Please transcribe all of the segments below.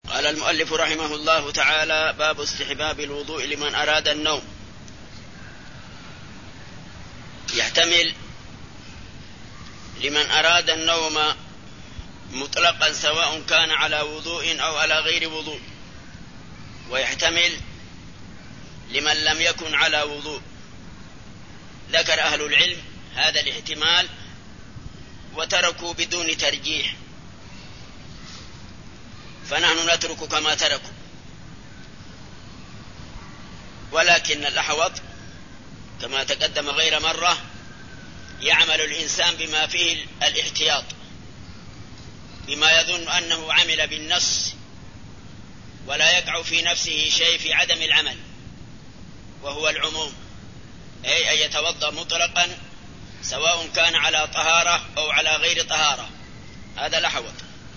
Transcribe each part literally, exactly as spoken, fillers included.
قال المؤلف رحمه الله تعالى: باب استحباب الوضوء لمن أراد النوم. يحتمل لمن أراد النوم مطلقا سواء كان على وضوء أو على غير وضوء، ويحتمل لمن لم يكن على وضوء. ذكر أهل العلم هذا الاحتمال وتركوا بدون ترجيح، فنحن نترك كما تركوا، ولكن الأحوط كما تقدم غير مرة يعمل الإنسان بما فيه الاحتياط، بما يظن أنه عمل بالنص ولا يقع في نفسه شيء في عدم العمل، وهو العموم، أي أن يتوضأ مطلقا سواء كان على طهارة أو على غير طهارة. هذا الأحوط.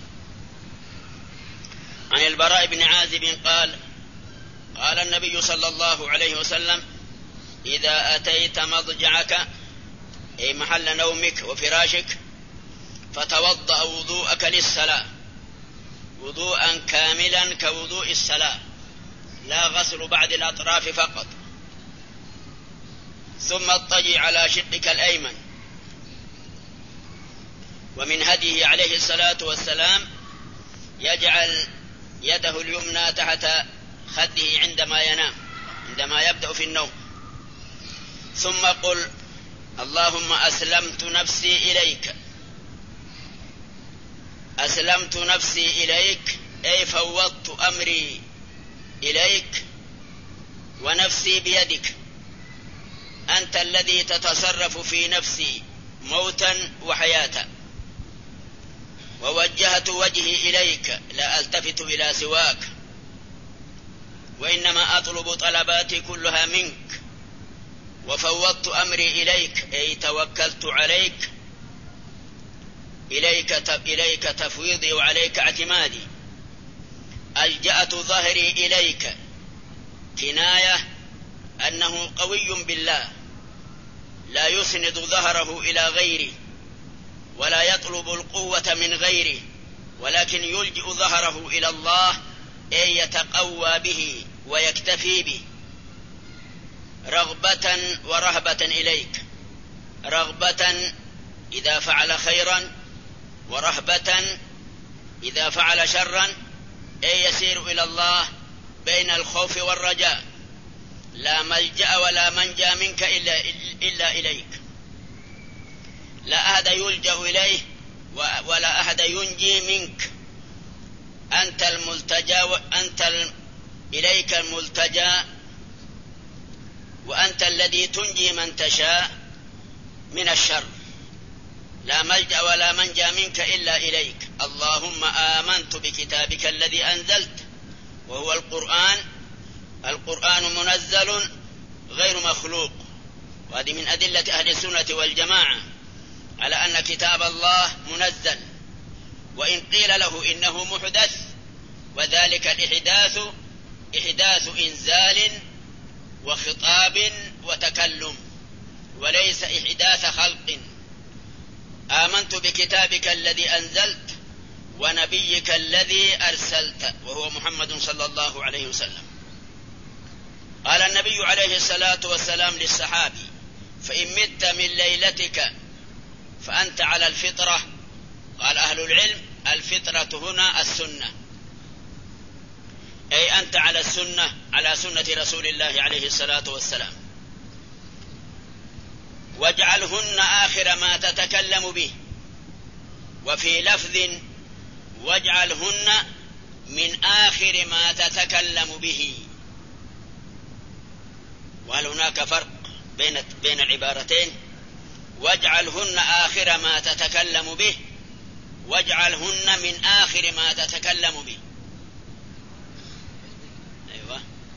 عن البراء بن عازب قال: قال النبي صلى الله عليه وسلم: إذا أتيت مضجعك أي محل نومك وفراشك فتوضأ وضوءك للصلاة وضوءا كاملا كوضوء الصلاة، لا غسل بعد الأطراف فقط، ثم اضطجع على شقك الأيمن. ومن هديه عليه الصلاة والسلام يجعل يده اليمنى تحت خده عندما ينام، عندما يبدأ في النوم، ثم قل: اللهم أسلمت نفسي إليك. أسلمت نفسي إليك أي فوضت أمري إليك ونفسي بيدك، أنت الذي تتصرف في نفسي موتا وحياة، ووجهت وجهي إليك لا ألتفت إلى سواك، وإنما أطلب طلباتي كلها منك، وفوضت أمري إليك أي توكلت عليك، إليك إليك تفويضي وعليك اعتمادي. ألجأت ظهري إليك كناية أنه قوي بالله لا يسند ظهره إلى غيره ولا يطلب القوة من غيره، ولكن يلجئ ظهره إلى الله أي يتقوى به ويكتفي به، رغبة ورهبة إليك، رغبة إذا فعل خيرا، ورهبة إذا فعل شرا، أي يسير إلى الله بين الخوف والرجاء، لا ملجأ ولا منجا منك إلا, إلا إليك، لا أحد يلجأ إليه ولا أحد ينجي منك، أنت الملتجى وأنت ال... إليك الملتجى، وأنت الذي تنجي من تشاء من الشر، لا ملجأ ولا منجا منك إلا إليك. اللهم آمنت بكتابك الذي أنزلت وهو القرآن، القرآن منزل غير مخلوق، وهذه من أدلة أهل السنة والجماعة على أن كتاب الله منزل، وإن قيل له إنه محدث، وذلك الإحداث إحداث إنزال وخطاب وتكلم، وليس إحداث خلق. آمنت بكتابك الذي أنزلت ونبيك الذي أرسلت وهو محمد صلى الله عليه وسلم. قال النبي عليه الصلاة والسلام للصحابي: فإن مت من ليلتك فأنت على الفطرة. قال أهل العلم: الفطرة هنا السنة، أي أنت على السنة، على سنة رسول الله عليه الصلاة والسلام. واجعلهن آخر ما تتكلم به، وفي لفظ: واجعلهن من آخر ما تتكلم به. وهل هناك فرق بين بين العبارتين؟ واجعلهن آخر ما تتكلم به، واجعلهن من آخر ما تتكلم به. أيوة.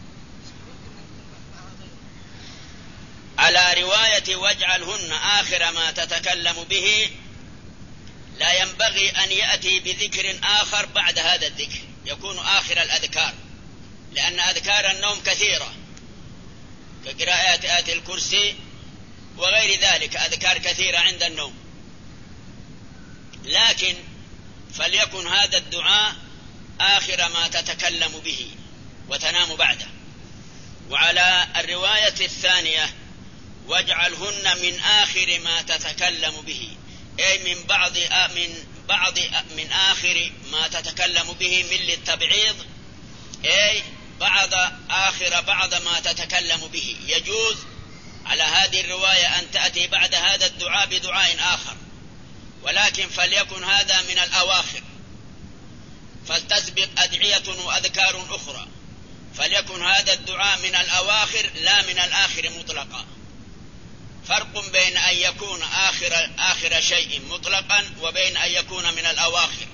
على رواية واجعلهن آخر ما تتكلم به لا ينبغي أن يأتي بذكر آخر بعد هذا الذكر، يكون آخر الأذكار، لأن أذكار النوم كثيرة كقراءة آية الكرسي وغير ذلك، أذكار كثيرة عند النوم، لكن فليكن هذا الدعاء آخر ما تتكلم به وتنام بعده. وعلى الرواية الثانية واجعلهن من آخر ما تتكلم به، أي من بعض من بعض من آخر ما تتكلم به من للتبعيض، أي بعض آخر بعض ما تتكلم به. يجوز على هذه الرواية أن تأتي بعد هذا الدعاء بدعاء آخر، ولكن فليكن هذا من الأواخر، فلتسبق أدعية وأذكار أخرى، فليكن هذا الدعاء من الأواخر لا من الآخر مطلقا. فرق بين أن يكون آخر, آخر شيء مطلقا وبين أن يكون من الأواخر.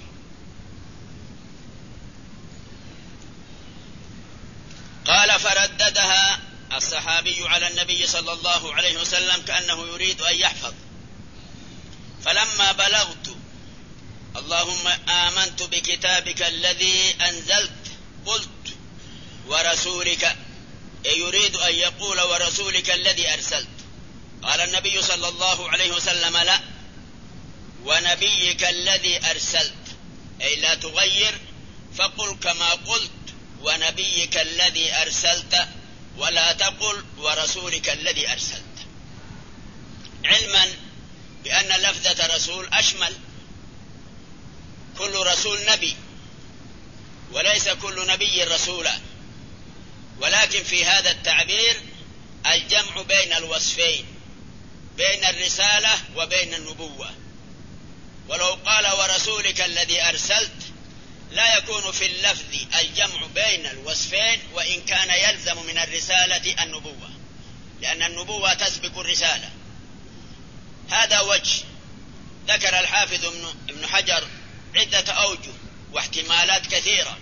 قال فرددها الصحابي على النبي صلى الله عليه وسلم كأنه يريد أن يحفظ. فلما بلغت اللهم آمنت بكتابك الذي أنزلت قلت ورسولك، يريد أن يقول ورسولك الذي أرسلت. قال النبي صلى الله عليه وسلم لا، ونبيك الذي أرسلت، أي لا تغير، فقل كما قلت ونبيك الذي أرسلت، ولا تقل ورسولك الذي أرسلت، علما بأن لفظة رسول أشمل، كل رسول نبي وليس كل نبي رسولا، ولكن في هذا التعبير الجمع بين الوصفين، بين الرسالة وبين النبوة. ولو قال ورسولك الذي أرسلت لا يكون في اللفظ الجمع بين الوصفين، وإن كان يلزم من الرسالة النبوة، لأن النبوة تسبق الرسالة. هذا وجه. ذكر الحافظ ابن حجر عدة أوجه واحتمالات كثيرة،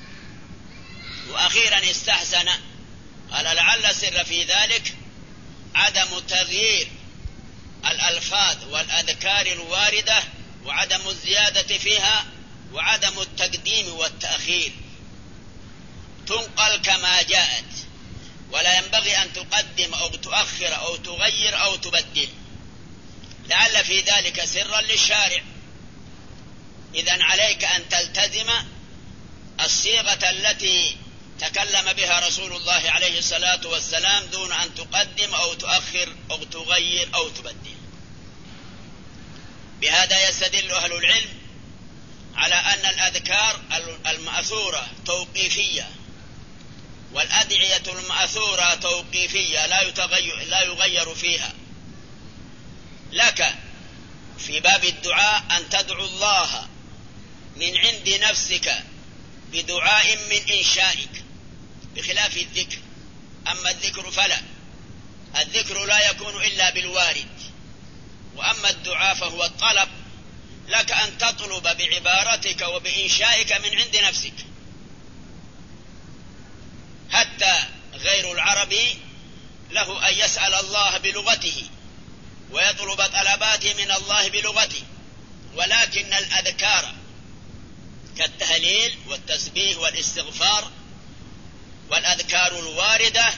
وأخيرا استحسن، قال لعل السر في ذلك عدم تغيير الألفاظ والأذكار الواردة، وعدم الزيادة فيها، وعدم التقديم والتأخير، تنقل كما جاءت، ولا ينبغي أن تقدم أو تؤخر أو تغير أو تبدل، لعل في ذلك سرا للشارع. إذن عليك أن تلتزم الصيغة التي تكلم بها رسول الله عليه الصلاة والسلام دون أن تقدم أو تؤخر أو تغير أو تبدل. بهذا يستدل أهل العلم على أن الأذكار المأثورة توقيفية، والأدعية المأثورة توقيفية لا يتغير, لا يغير فيها. لك في باب الدعاء أن تدعو الله من عند نفسك بدعاء من إنشائك بخلاف الذكر. أما الذكر فلا، الذكر لا يكون إلا بالوارد، وأما الدعاء فهو الطلب، لك أن تطلب بعبارتك وبإنشائك من عند نفسك. حتى غير العربي له أن يسأل الله بلغته ويطلب طلباته من الله بلغته، ولكن الأذكار كالتهليل والتسبيح والاستغفار والأذكار الواردة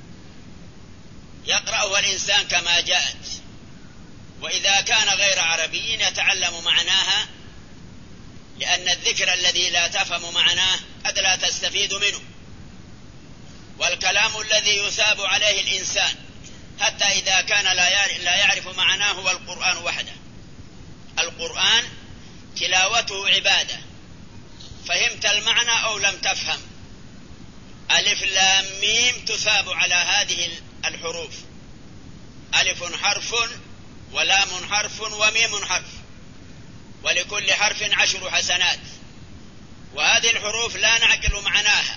يقرأها الإنسان كما جاءت، وإذا كان غير عربي يتعلم معناها، لأن الذكر الذي لا تفهم معناه قد لا تستفيد منه. والكلام الذي يثاب عليه الإنسان حتى إذا كان لا يعرف معناه هو القرآن وحده. القرآن تلاوته عبادة، فهمت المعنى أو لم تفهم. ألف لام ميم تثاب على هذه الحروف، ألف حرف ولام حرف وميم حرف، ولكل حرف عشر حسنات، وهذه الحروف لا نعقل معناها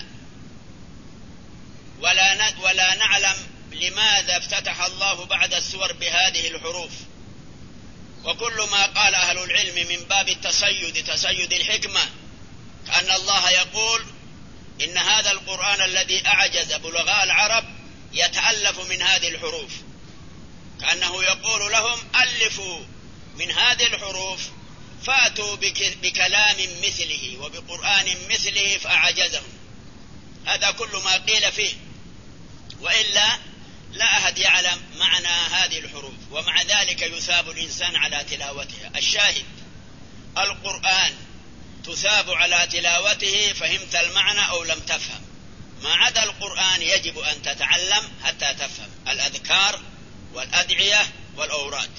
ولا ولا نعلم لماذا افتتح الله بعد السور بهذه الحروف. وكل ما قال أهل العلم من باب التصيد، تصيد الحكمة، كأن الله يقول إن هذا القرآن الذي أعجز بلغاء العرب يتألف من هذه الحروف، كأنه يقول لهم ألفوا من هذه الحروف فأتوا بكلام مثله وبقرآن مثله فأعجزهم. هذا كل ما قيل فيه، وإلا لا أحد يعلم معنى هذه الحروف، ومع ذلك يثاب الإنسان على تلاوتها. الشاهد القرآن تثاب على تلاوته فهمت المعنى أو لم تفهم. ما عدا القرآن يجب أن تتعلم حتى تفهم الأذكار والأدعية والأوراد.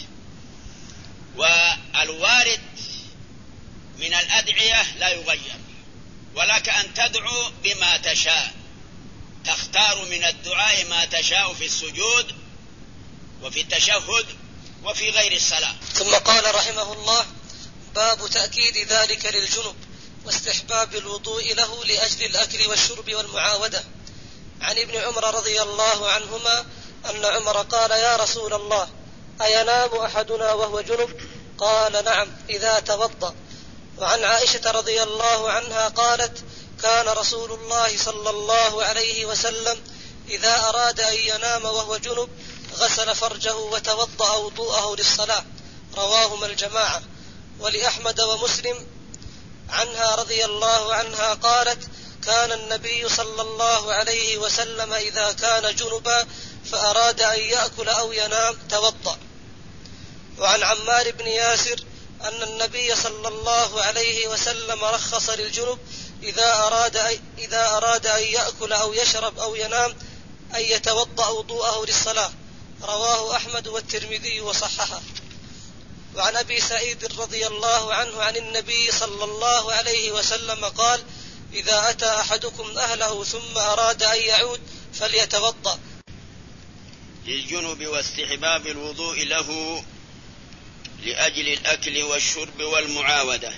والوارد من الأدعية لا يغير، ولك أن تدعو بما تشاء، تختار من الدعاء ما تشاء في السجود وفي التشهد وفي غير الصلاة. ثم قال رحمه الله: باب تأكيد ذلك للجنب واستحباب الوضوء له لأجل الأكل والشرب والمعاودة. عن ابن عمر رضي الله عنهما أن عمر قال: يا رسول الله، أينام أحدنا وهو جنب؟ قال: نعم إذا توضأ. وعن عائشة رضي الله عنها قالت: كان رسول الله صلى الله عليه وسلم إذا أراد أن ينام وهو جنب غسل فرجه وتوضأ وضوءه للصلاة. رواهما الجماعة. ولأحمد ومسلم عنها رضي الله عنها قالت: كان النبي صلى الله عليه وسلم إذا كان جنبا فأراد أن يأكل أو ينام توضأ. وعن عمار بن ياسر أن النبي صلى الله عليه وسلم رخص للجنب إذا أراد إذا أراد أن يأكل أو يشرب أو ينام أن يتوضأ وضوءه للصلاة. رواه أحمد والترمذي وصححه. وعن أبي سعيد رضي الله عنه عن النبي صلى الله عليه وسلم قال: إذا أتى أحدكم أهله ثم أراد أن يعود فليتوضأ. للجنب واستحباب الوضوء له لأجل الأكل والشرب والمعاودة.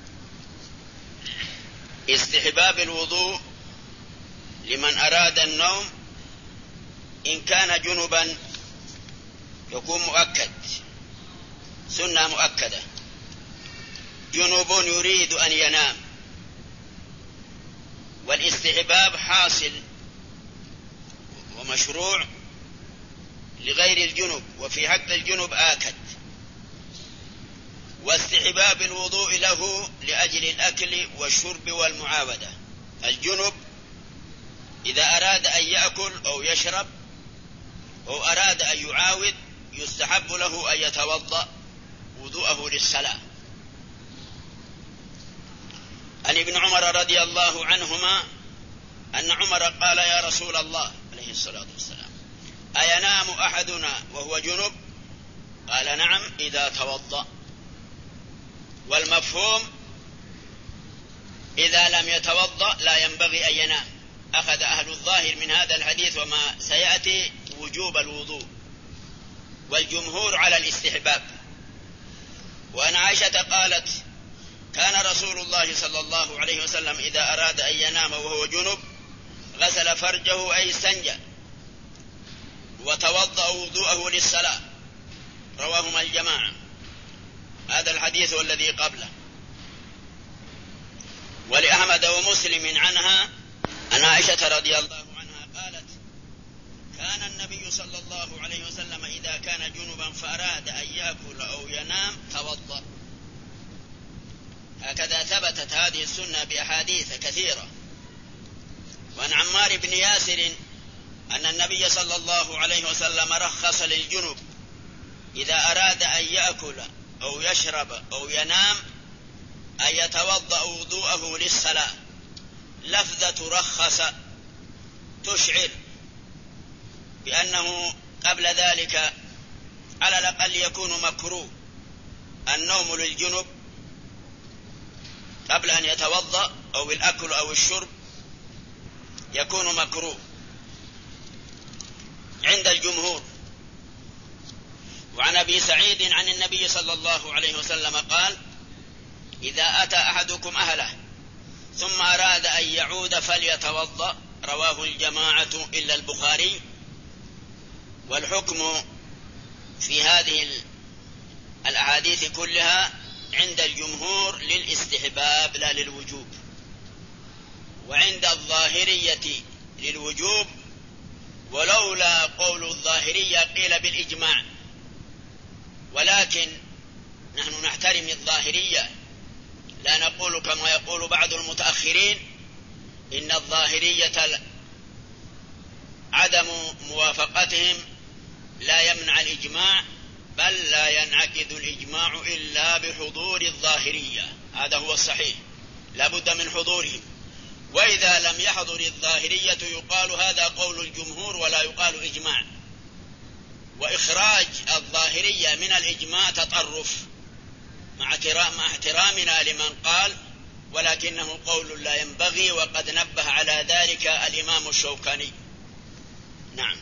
استحباب الوضوء لمن أراد النوم إن كان جنبا يكون مؤكد، سنة مؤكدة. جنوب يريد أن ينام، والاستحباب حاصل ومشروع لغير الجنب، وفي حق الجنب آكد. واستحباب الوضوء له لأجل الأكل والشرب والمعاودة. الجنب إذا أراد أن يأكل أو يشرب أو أراد أن يعاود يستحب له أن يتوضأ وضوءه للصلاة. عن ابن عمر رضي الله عنهما أن عمر قال: يا رسول الله عليه الصلاة والسلام، أينام أحدنا وهو جنب؟ قال: نعم إذا توضأ. والمفهوم إذا لم يتوضأ لا ينبغي أن ينام. أخذ أهل الظاهر من هذا الحديث وما سيأتي وجوب الوضوء، والجمهور على الاستحباب. وأن عائشة قالت: كان رسول الله صلى الله عليه وسلم إذا أراد أن ينام وهو جنب غسل فرجه أي استنجى وتوضأ وضوءه للصلاة. رواهما الجماعة. هذا الحديث والذي قبله. ولأحمد ومسلم عنها أن عائشة رضي الله عنها قالت: كان النبي صلى الله عليه وسلم إذا كان جنبا فأراد أن يأكل أو ينام توضأ. هكذا ثبتت هذه السنة بأحاديث كثيرة. وعن عمار بن ياسر أن النبي صلى الله عليه وسلم رخص للجنب إذا أراد أن يأكل أو يشرب أو ينام أن يتوضأ وضوءه للصلاة. لفظة رخص تشعر بأنه قبل ذلك على الأقل يكون مكروه النوم للجنب قبل أن يتوضأ، أو الأكل أو الشرب يكون مكروه عند الجمهور. وعن أبي سعيد عن النبي صلى الله عليه وسلم قال: إذا أتى أحدكم أهله ثم أراد أن يعود فليتوضأ. رواه الجماعة إلا البخاري. والحكم في هذه الأحاديث كلها عند الجمهور للاستحباب لا للوجوب، وعند الظاهرية للوجوب، ولولا قول الظاهرية قيل بالإجماع. ولكن نحن نحترم الظاهرية، لا نقول كما يقول بعض المتأخرين إن الظاهرية عدم موافقتهم لا يمنع الإجماع، بل لا ينعقد الإجماع إلا بحضور الظاهرية. هذا هو الصحيح، لا بد من حضورهم. وإذا لم يحضر الظاهرية يقال هذا قول الجمهور ولا يقال إجماع، وإخراج الظاهرية من الإجماع تطرف مع احترامنا لمن قال، ولكنه قول لا ينبغي، وقد نبه على ذلك الإمام الشوكاني. نعم.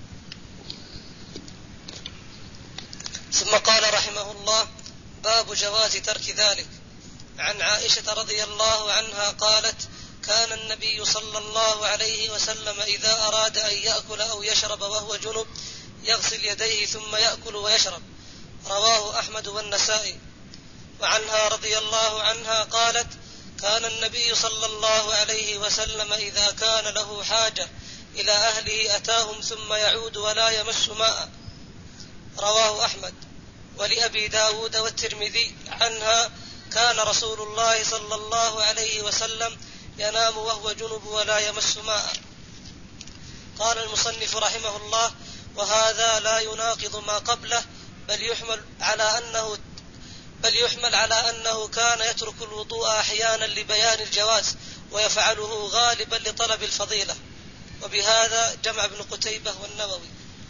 ثم قال رحمه الله: باب جواز ترك ذلك. عن عائشة رضي الله عنها قالت: كان النبي صلى الله عليه وسلم إذا أراد أن يأكل أو يشرب وهو جنب يغسل يديه ثم يأكل ويشرب. رواه أحمد والنسائي. وعنها رضي الله عنها قالت: كان النبي صلى الله عليه وسلم إذا كان له حاجة إلى أهله أتاهم ثم يعود ولا يمس ماء. رواه أحمد. ولأبي داود والترمذي عنها: كان رسول الله صلى الله عليه وسلم ينام وهو جنب ولا يمس ماء. قال المصنف رحمه الله: وهذا لا يناقض ما قبله، بل يحمل على أنه بل يحمل على أنه كان يترك الوضوء أحيانا لبيان الجواز، ويفعله غالبا لطلب الفضيلة. وبهذا جمع ابن قتيبة والنووي.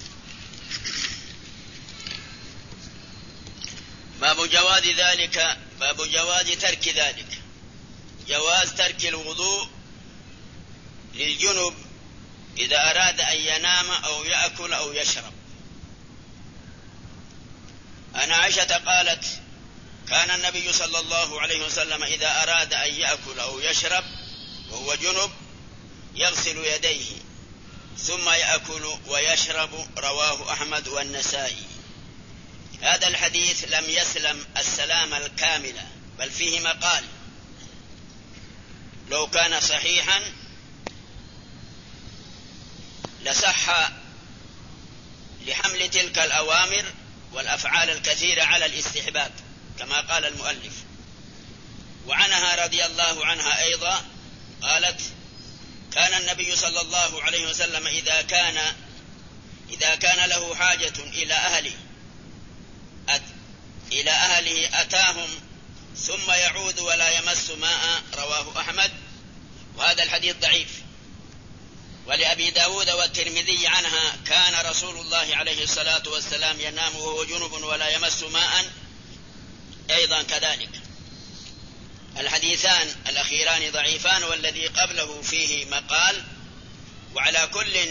باب جواز ذلك، باب جواز ترك ذلك، جواز ترك الوضوء للجنب إذا أراد أن ينام أو يأكل أو يشرب. عن عائشة قالت: كان النبي صلى الله عليه وسلم إذا أراد أن يأكل أو يشرب وهو جنب يغسل يديه ثم يأكل ويشرب. رواه أحمد والنسائي. هذا الحديث لم يسلم السلام الكامل، بل فيه مقال. لو كان صحيحا لصح لحمل تلك الأوامر والأفعال الكثيرة على الاستحباب كما قال المؤلف. وعنها رضي الله عنها أيضا قالت: كان النبي صلى الله عليه وسلم إذا كان إذا كان له حاجة إلى أهله أت إلى أهله أتاهم ثم يعود ولا يمس ماء. رواه أحمد. وهذا الحديث ضعيف. ولأبي داود والترمذي عنها: كان رسول الله عليه الصلاة والسلام ينام وهو جنب ولا يمس ماء، أيضا كذلك. الحديثان الأخيران ضعيفان، والذي قبله فيه مقال. وعلى كل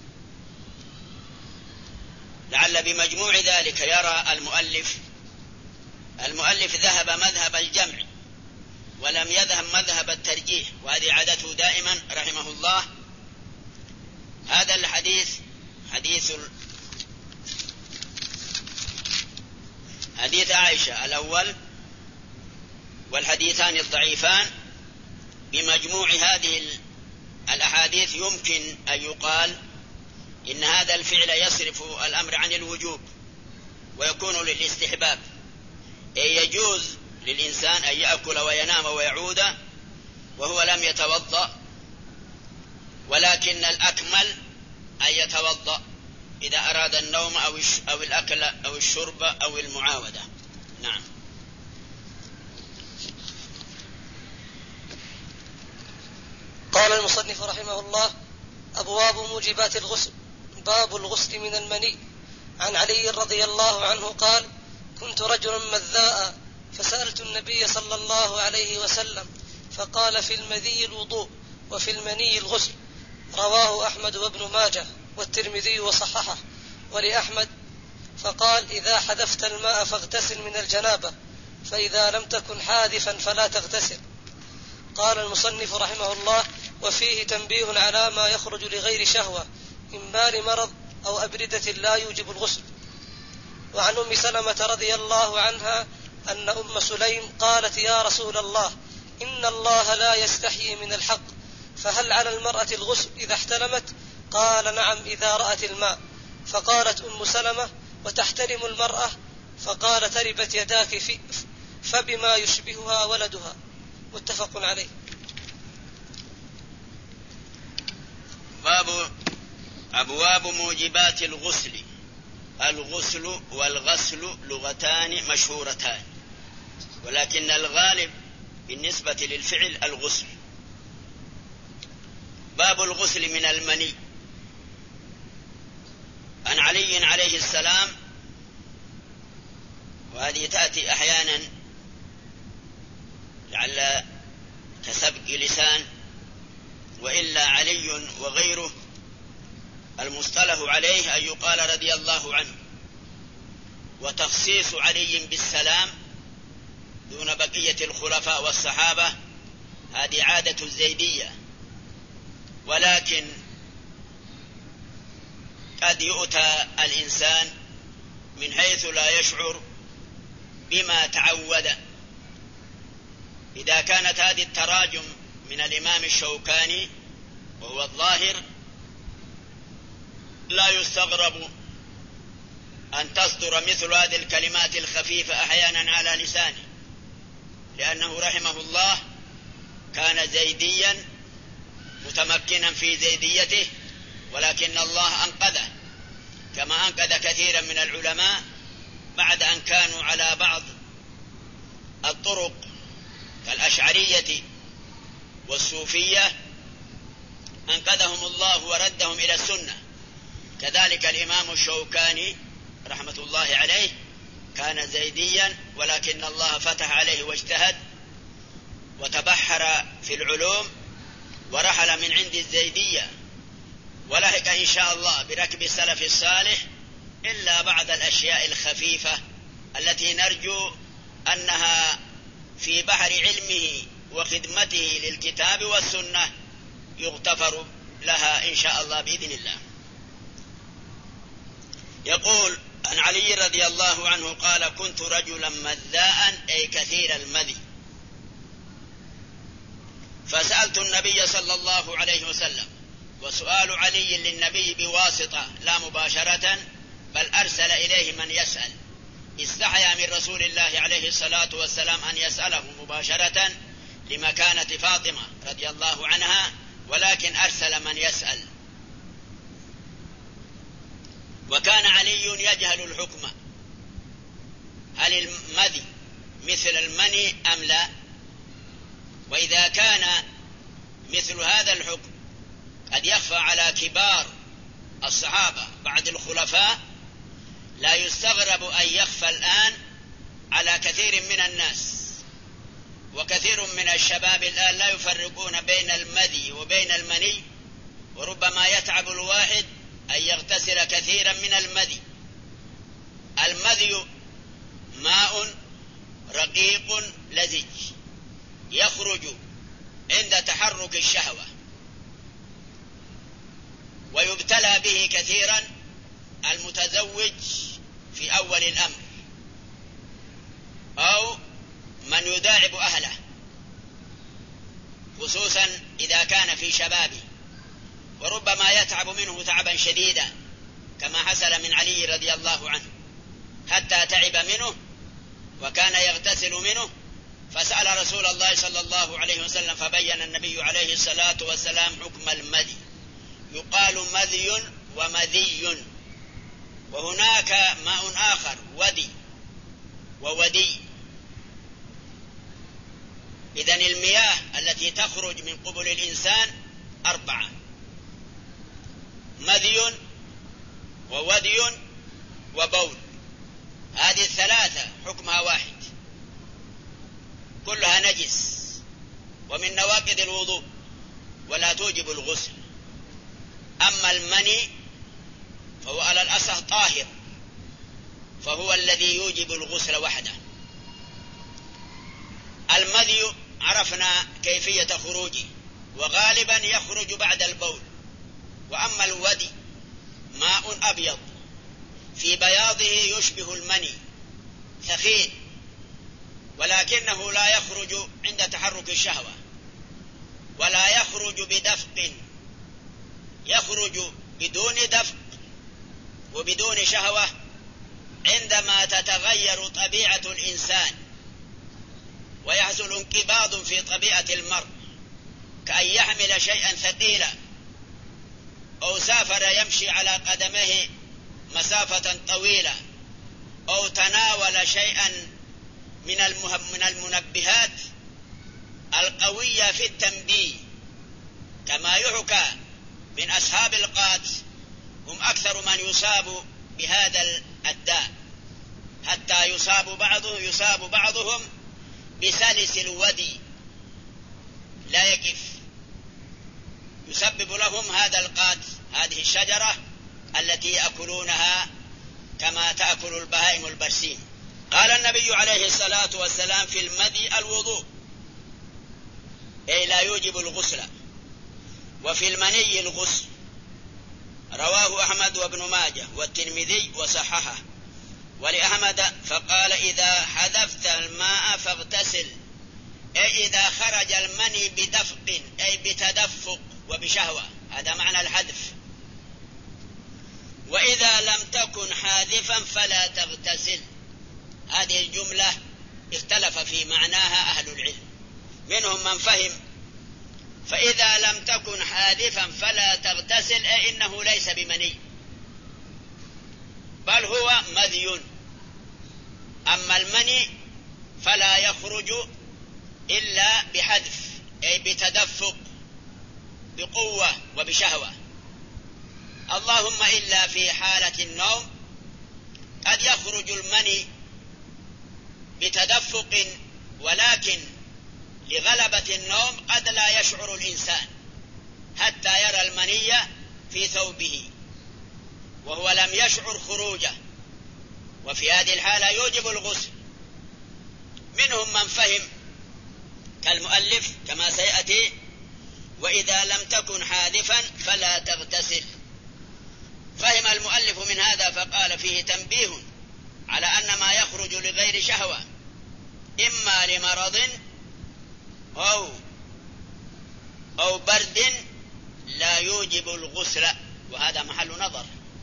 لعل بمجموع ذلك يرى المؤلف المؤلف ذهب مذهب الجمع ولم يذهب مذهب الترجيح، وهذه عادته دائما رحمه الله. هذا الحديث حديث حديث عائشة الأول والحديثان الضعيفان، بمجموع هذه الأحاديث يمكن أن يقال إن هذا الفعل يصرف الأمر عن الوجوب ويكون للاستحباب، أي يجوز للإنسان أن يأكل وينام ويعود وهو لم يتوضأ، ولكن الأكمل أن يتوضأ إذا أراد النوم أو الأكل أو الشرب أو المعاودة. نعم. قال المصنف رحمه الله: أبواب موجبات الغسل. باب الغسل من المني. عن علي رضي الله عنه قال: كنت رجلا مذاء فسألت النبي صلى الله عليه وسلم فقال: في المذي الوضوء وفي المني الغسل. رواه أحمد وابن ماجه والترمذي وصححه. ولأحمد فقال: إذا حذفت الماء فاغتسل من الجنابة، فإذا لم تكن حاذفا فلا تغتسل. قال المصنف رحمه الله: وفيه تنبيه على ما يخرج لغير شهوة من بال مرض أو أبردة لا يوجب الغسل. وعن أم سلمة رضي الله عنها أن أم سليم قالت: يا رسول الله، إن الله لا يستحيي من الحق، فهل على المرأة الغسل إذا احتلمت؟ قال: نعم، إذا رأت الماء. فقالت أم سلمة: وتحترم المرأة؟ فقال: تربت يداك في فبما يشبهها ولدها. متفق عليه. باب أبواب موجبات الغسل. الغسل والغسل لغتان مشهورتان، ولكن الغالب بالنسبة للفعل الغسل. باب الغسل من المني. عن علي عليه السلام، وهذه تأتي أحيانا لعل كسبق لسان، وإلا علي وغيره المصطلح عليه أن يقال رضي الله عنه، وتخصيص علي بالسلام دون بقية الخلفاء والصحابة هذه عادة الزيدية، ولكن قد يؤتى الإنسان من حيث لا يشعر بما تعود. إذا كانت هذه التراجم من الإمام الشوكاني وهو الظاهر، لا يستغرب أن تصدر مثل هذه الكلمات الخفيفة أحيانا على لسانه، لأنه رحمه الله كان زيديا متمكنا في زيديته، ولكن الله أنقذه كما أنقذ كثيرا من العلماء بعد أن كانوا على بعض الطرق كالأشعرية والصوفية، أنقذهم الله وردهم إلى السنة. كذلك الإمام الشوكاني رحمة الله عليه كان زيديا، ولكن الله فتح عليه واجتهد وتبحر في العلوم ورحل من عند الزيدية، ولحق إن شاء الله بركب السلف الصالح، إلا بعض الأشياء الخفيفة التي نرجو أنها في بحر علمه وخدمته للكتاب والسنة يغتفر لها إن شاء الله بإذن الله. يقول عن علي رضي الله عنه قال: كنت رجلا مذاء، أي كثير المذي، فسألت النبي صلى الله عليه وسلم، وسؤال علي للنبي بواسطة لا مباشرة، بل أرسل إليه من يسأل، استحيا من رسول الله عليه الصلاة والسلام أن يسأله مباشرة لمكانة فاطمة رضي الله عنها، ولكن أرسل من يسأل. وكان علي يجهل الحكم، هل المذي مثل المني أم لا؟ وإذا كان مثل هذا الحكم قد يخفى على كبار الصحابة بعد الخلفاء، لا يستغرب أن يخفى الآن على كثير من الناس، وكثير من الشباب الآن لا يفرقون بين المذي وبين المني، وربما يتعب الواحد أن يغتسل كثيرا من المذي. المذي ماء رقيق لزج يخرج عند تحرك الشهوة، ويبتلى به كثيرا المتزوج في أول الأمر، أو من يداعب أهله، خصوصا إذا كان في شبابه، وربما يتعب منه تعبا شديدا كما حصل من علي رضي الله عنه، حتى تعب منه وكان يغتسل منه، فسأل رسول الله صلى الله عليه وسلم، فبين النبي عليه الصلاة والسلام حكم المذي. يقال مذي ومذي، وهناك ماء آخر ودي وودي. إذن المياه التي تخرج من قبل الإنسان أربعة: مذي وودي وبول. هذه الثلاثة حكمها واحد، كلها نجس ومن نواقض الوضوء ولا توجب الغسل. أما المني فهو على الأصح طاهر، فهو الذي يوجب الغسل وحده. المذي عرفنا كيفية خروجه، وغالبا يخرج بعد البول. وأما الودي ماء أبيض في بياضه يشبه المني، ثخين، ولكنه لا يخرج عند تحرك الشهوة، ولا يخرج بدفق، يخرج بدون دفق وبدون شهوة عندما تتغير طبيعة الإنسان ويحصل انقباض في طبيعة المرء، كأن يحمل شيئا ثقيلا، أو سافر يمشي على قدمه مسافة طويلة، أو تناول شيئا من من المنبهات القوية في التنبيه، كما يحكى من أصحاب القات هم أكثر من يصاب بهذا الداء، حتى يصاب بعضهم يصاب بعضهم بسلس الودي لا يقف، يسبب لهم هذا القات، هذه الشجرة التي يأكلونها كما تأكل البهائم البرسيم. قال النبي عليه الصلاة والسلام في المذي الوضوء، أي لا يوجب الغسل، وفي المني الغسل. رواه أحمد وابن ماجه والترمذي وصححه، ولأحمد فقال إذا حذفت الماء فاغتسل، أي إذا خرج المني بدفق أي بتدفق وبشهوة، هذا معنى الحذف. وإذا لم تكن حاذفا فلا تغتسل، هذه الجملة اختلف في معناها أهل العلم، منهم من فهم فإذا لم تكن حاذفا فلا تغتسل أي إنه ليس بمني بل هو مذي، أما المني فلا يخرج إلا بحذف أي بتدفق بقوة وبشهوة، اللهم إلا في حالة النوم قد يخرج المني بتدفق، ولكن لغلبة النوم قد لا يشعر الإنسان حتى يرى المني في ثوبه وهو لم يشعر خروجه، وفي هذه الحالة يوجب الغسل. منهم من فهم كالمؤلف كما سيأتي وإذا لم تكن حاذفا فلا تغتسل، فهم المؤلف من هذا فقال فيه تنبيه على أن ما يخرج لغير شهوة إما لمرض أو أو برد لا يوجب الغسل، وهذا محل نظر.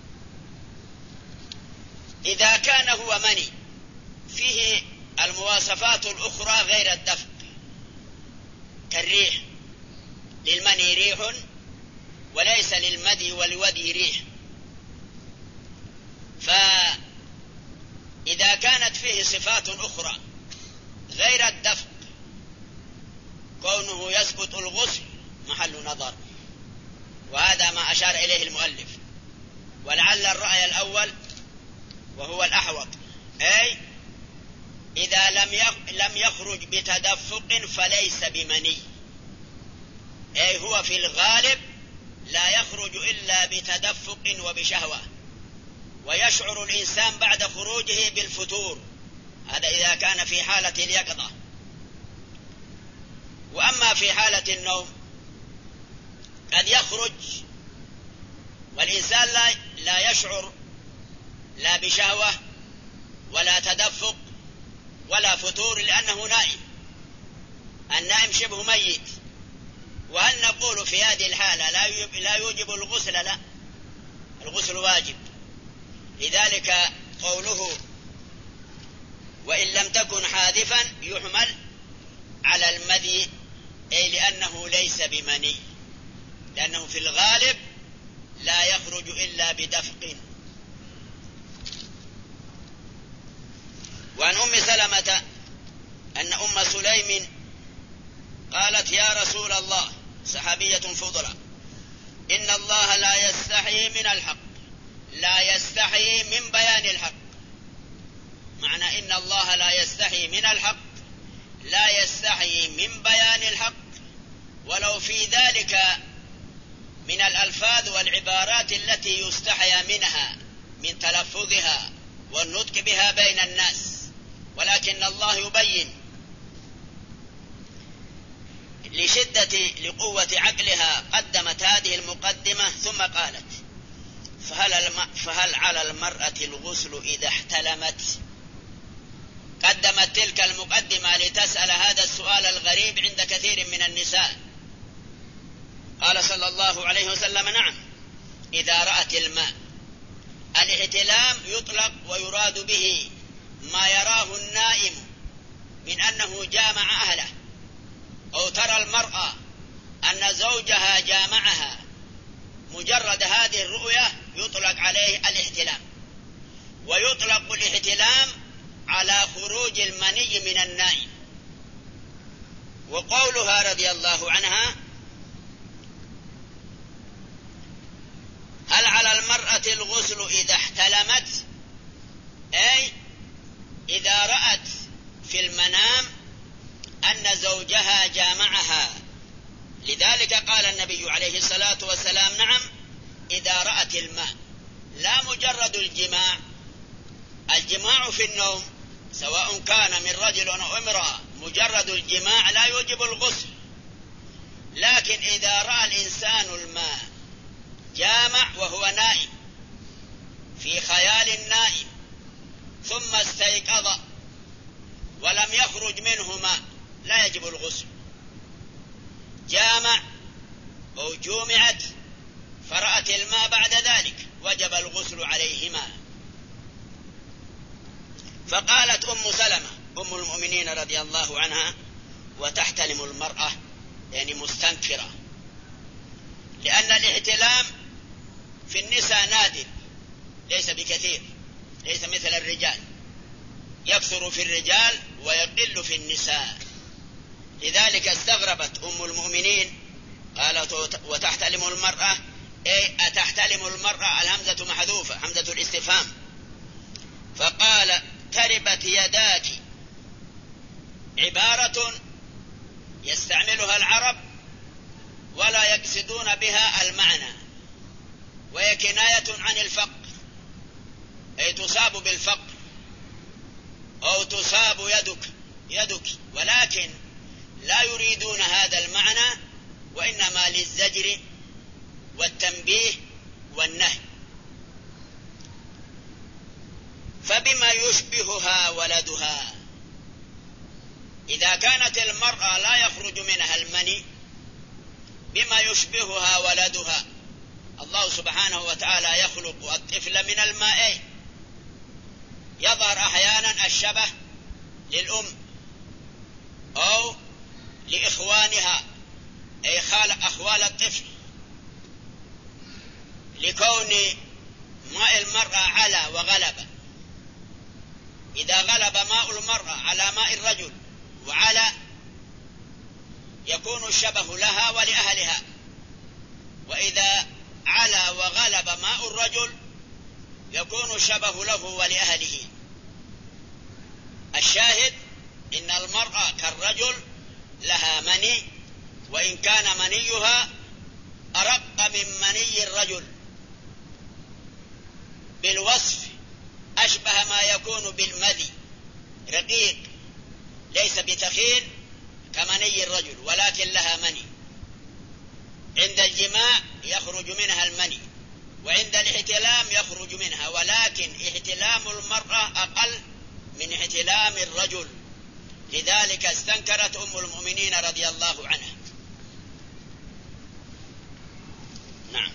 إذا كان هو مني فيه المواصفات الأخرى غير الدفق كالريح، للمني ريح وليس للمدي والودي ريح، فإذا كانت فيه صفات أخرى غير الدفق كونه يسقط الغسل محل نظر، وهذا ما أشار إليه المؤلف. ولعل الرأي الأول وهو الأحوط، أي إذا لم يخرج بتدفق فليس بمني، أي هو في الغالب لا يخرج إلا بتدفق وبشهوة، ويشعر الإنسان بعد خروجه بالفتور، هذا إذا كان في حالة اليقظة. وأما في حالة النوم قد يخرج والإنسان لا, لا يشعر لا بشهوة ولا تدفق ولا فتور لأنه نائم، النائم شبه ميت. وهل نقول في هذه الحالة لا يوجب الغسل؟ لا، الغسل واجب. لذلك قوله وإن لم تكن حاذفا يحمل على المذي، أي لأنه ليس بمني، لأنه في الغالب لا يخرج إلا بدفق. وعن أم سلمة أن أم سليم قالت يا رسول الله، صحابية فضلة، إن الله لا يستحي من الحق، لا يستحي من بيان الحق. معنى إن الله لا يستحي من الحق، لا يستحي من بيان الحق، ولو في ذلك من الألفاظ والعبارات التي يستحيا منها من تلفظها والنطق بها بين الناس، ولكن الله يبين لشدة لقوة عقلها قدمت هذه المقدمة ثم قالت فهل, الم... فهل على المرأة الغسل إذا احتلمت؟ قدمت تلك المقدمة لتسأل هذا السؤال الغريب عند كثير من النساء. قال صلى الله عليه وسلم نعم إذا رأت الماء. الاحتلام يطلق ويراد به ما يراه النائم من أنه جامع أهله، أو ترى المرأة أن زوجها جامعها، مجرد هذه الرؤية يطلق عليه الاحتلام. ويطلق الاحتلام على خروج المني من النائم، وقولها رضي الله عنها: هل على المرأة الغسل إذا احتلمت؟ أي إذا رأت في المنام أن زوجها جامعها. لذلك قال النبي عليه الصلاة والسلام: نعم، إذا رأت الماء، لا مجرد الجماع. الجماع في النوم سواء كان من رجل أو امرأة، مجرد الجماع لا يوجب الغسل. لكن إذا رأى الإنسان الماء جامع وهو نائم في خيال النائم ثم استيقظ ولم يخرج منه ماء، لا يجب الغسل. جامع أو جومعت فرأت الماء بعد ذلك وجب الغسل عليهما. فقالت أم سلمة أم المؤمنين رضي الله عنها: وتحتلم المرأة، يعني مستنكرة، لأن الاحتلام في النساء نادر، ليس بكثير، ليس مثل الرجال، يكثر في الرجال ويقل في النساء. لذلك استغربت أم المؤمنين، قالت: وتحتلم المرأة، أي أتحتلم المرأة؟ الهمزة محذوفة، همزة الاستفهام. فقال: تربت يداك عبارة يستعملها العرب ولا يقصدون بها المعنى، وهي كناية عن الفقر، أي تصاب بالفقر أو تصاب يدك يدك ولكن لا يريدون هذا المعنى، وإنما للزجر والتنبيه والنهي. فبما يشبهها ولدها؟ إذا كانت المرأة لا يخرج منها المني، بما يشبهها ولدها؟ الله سبحانه وتعالى يخلق الطفل من الماء، يظهر أحيانا الشبه للأم أو لإخوانها، أي أخوال الطفل، لكون ماء المرأة على وغلب. إذا غلب ماء المرأة على ماء الرجل وعلى، يكون الشبه لها ولأهلها. وإذا على وغلب ماء الرجل يكون الشبه له ولأهله. الشاهد إن المرأة كالرجل لها مني، وإن كان منيها أرق من مني الرجل بالوصف، أشبه ما يكون بالمذي، رقيق، ليس بثخين كمني الرجل، ولكن لها مني. عند الجماع يخرج منها المني، وعند الاحتلام يخرج منها، ولكن احتلام المرأة أقل من احتلام الرجل. لذلك استنكرت أم المؤمنين رضي الله عنها. نعم.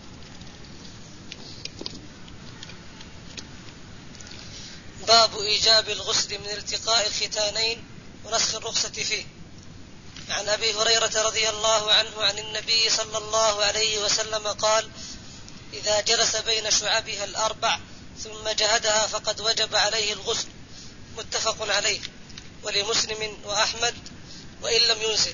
باب إيجاب الغسل من التقاء الختانين ونسخ الرخصة فيه. عن أبي هريرة رضي الله عنه عن النبي صلى الله عليه وسلم قال: إذا جلس بين شعبها الأربع ثم جهدها فقد وجب عليه الغسل. متفق عليه، ولمسلم وأحمد وإن لم ينزل.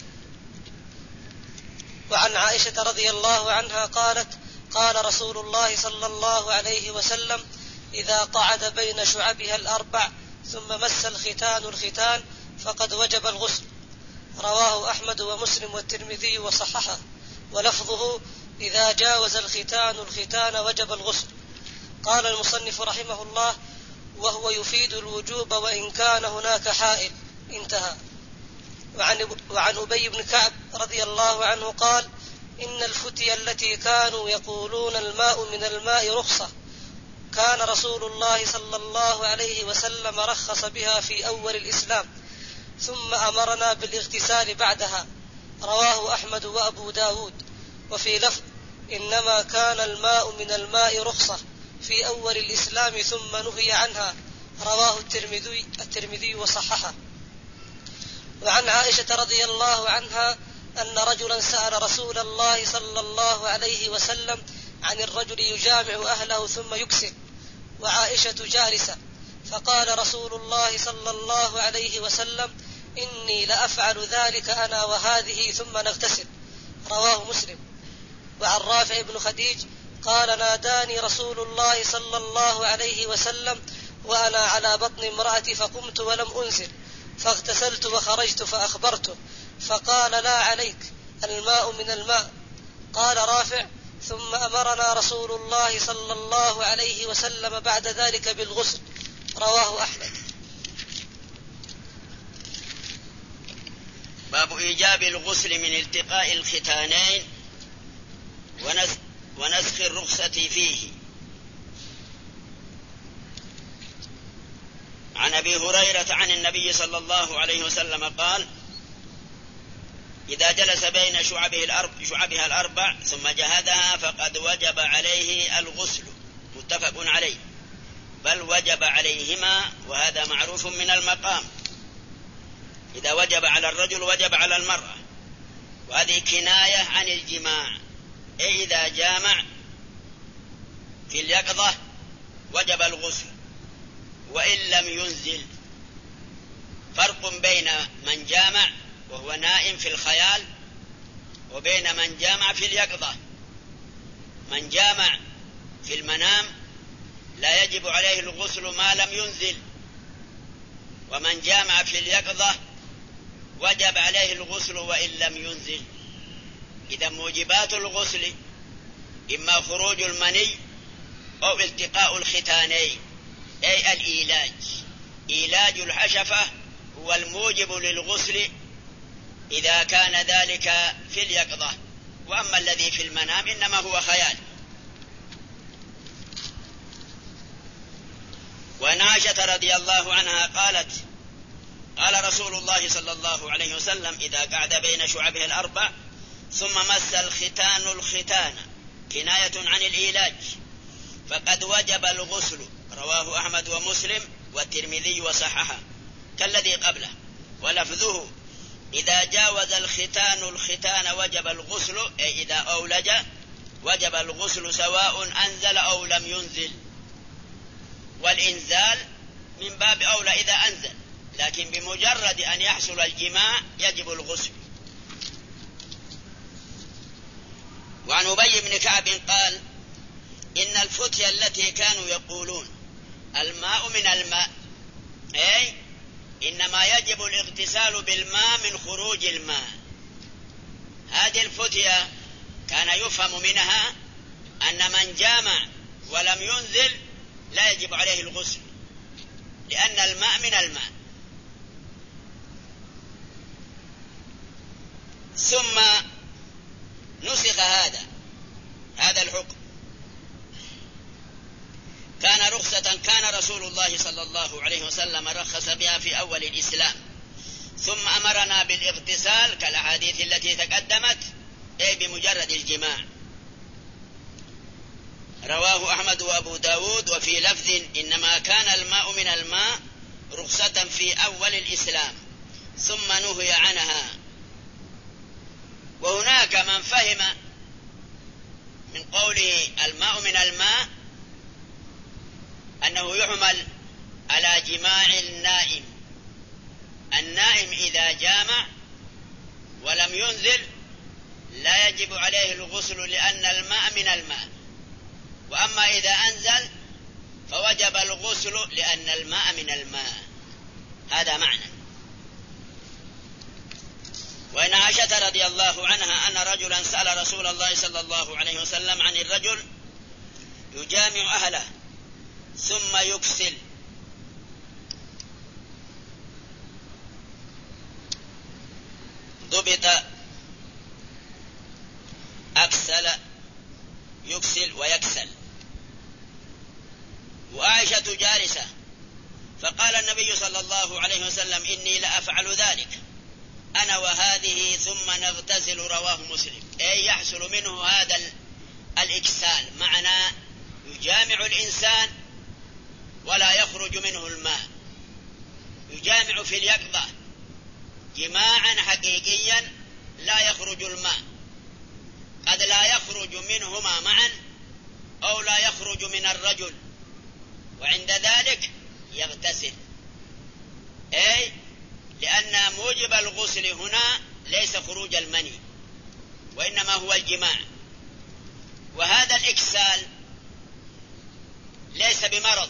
وعن عائشة رضي الله عنها قالت: قال رسول الله صلى الله عليه وسلم: إذا قعد بين شعبها الأربع ثم مس الختان الختان فقد وجب الغسل. رواه أحمد ومسلم والترمذي وصححه، ولفظه: إذا جاوز الختان الختان وجب الغسل. قال المصنف رحمه الله: وهو يفيد الوجوب وإن كان هناك حائل. انتهى. وعن, وعن أبي بن كعب رضي الله عنه قال: إن الفتية التي كانوا يقولون الماء من الماء رخصة كان رسول الله صلى الله عليه وسلم رخص بها في أول الإسلام، ثم أمرنا بالاغتسال بعدها. رواه أحمد وأبو داود. وفي لفظ: إنما كان الماء من الماء رخصة في أول الإسلام ثم نهي عنها. رواه الترمذي, الترمذي وصححه. وعن عائشة رضي الله عنها أن رجلا سأل رسول الله صلى الله عليه وسلم عن الرجل يجامع أهله ثم يكسل وعائشة جالسة، فقال رسول الله صلى الله عليه وسلم: إني لأفعل ذلك أنا وهذه ثم نغتسل. رواه مسلم. وعن رافع بن خديج قال ناداني رسول الله صلى الله عليه وسلم وأنا على بطن امرأتي فقمت ولم أنزل فاغتسلت وخرجت فأخبرته فقال لا عليك الماء من الماء. قال رافع ثم أمرنا رسول الله صلى الله عليه وسلم بعد ذلك بالغسل. رواه أحمد. باب إيجاب الغسل من التقاء الختانين ونسخ الرخصة فيه. عن أبي هريرة عن النبي صلى الله عليه وسلم قال إذا جلس بين شعبه الأربع شعبها الأربع ثم جهدها فقد وجب عليه الغسل. متفق عليه. بل وجب عليهما، وهذا معروف من المقام. إذا وجب على الرجل وجب على المرأة، وهذه كناية عن الجماع. أي إذا جامع في اليقظة وجب الغسل وإن لم ينزل. فرق بين من جامع وهو نائم في الخيال وبين من جامع في اليقظة. من جامع في المنام لا يجب عليه الغسل ما لم ينزل، ومن جامع في اليقظة وجب عليه الغسل وإن لم ينزل. إذا موجبات الغسل إما خروج المني أو التقاء الختانين، أي الإيلاج. إيلاج الحشفة هو الموجب للغسل إذا كان ذلك في اليقظة، وأما الذي في المنام إنما هو خيال. وعن عائشة رضي الله عنها قالت قال رسول الله صلى الله عليه وسلم إذا قعد بين شعبه الأربع ثم مس الختان الختان كناية عن الإيلاج فقد وجب الغسل. رواه أحمد ومسلم والترمذي وصححه كالذي قبله. ولفظه إذا جاوز الختان الختان وجب الغسل، أي إذا أولج وجب الغسل سواء أنزل أو لم ينزل. والإنزال من باب أولى إذا أنزل، لكن بمجرد أن يحصل الجماع يجب الغسل. وعن أبي بن كعب قال إن الفتية التي كانوا يقولون الماء من الماء، أي إنما يجب الاغتسال بالماء من خروج الماء، هذه الفتية كان يفهم منها أن من جامع ولم ينزل لا يجب عليه الغسل، لأن الماء من الماء. ثم نسخ هذا هذا الحكم، كان رخصة كان رسول الله صلى الله عليه وسلم رخص بها في أول الإسلام، ثم أمرنا بالاغتسال كالأحاديث التي تقدمت، أي بمجرد الجماع. رواه أحمد وأبو داود وفي لفظ إنما كان الماء من الماء رخصة في أول الإسلام ثم نهي عنها. وهناك من فهم من قوله الماء من الماء أنه يحمل على جماع النائم. النائم إذا جامع ولم ينزل لا يجب عليه الغسل لأن الماء من الماء، وأما إذا أنزل فوجب الغسل لأن الماء من الماء. هذا معنى. وإن عائشة رضي الله عنها أن رجلا سأل رسول الله صلى الله عليه وسلم عن الرجل يجامع أهله ثم يكسل، ضبط أكسل يكسل ويكسل. وعائشة جالسة فقال النبي صلى الله عليه وسلم إني لأفعل ذلك أنا وهذه ثم نغتسل. رواه مسلم. أي يحصل منه هذا الإكسال، معنى يجامع الإنسان ولا يخرج منه الماء، يجامع في اليقظة جماعا حقيقيا لا يخرج الماء، قد لا يخرج منهما معا أو لا يخرج من الرجل، وعند ذلك يغتسل. أي لأن موجب الغسل هنا ليس خروج المني وإنما هو الجماع، وهذا الإكسال ليس بمرض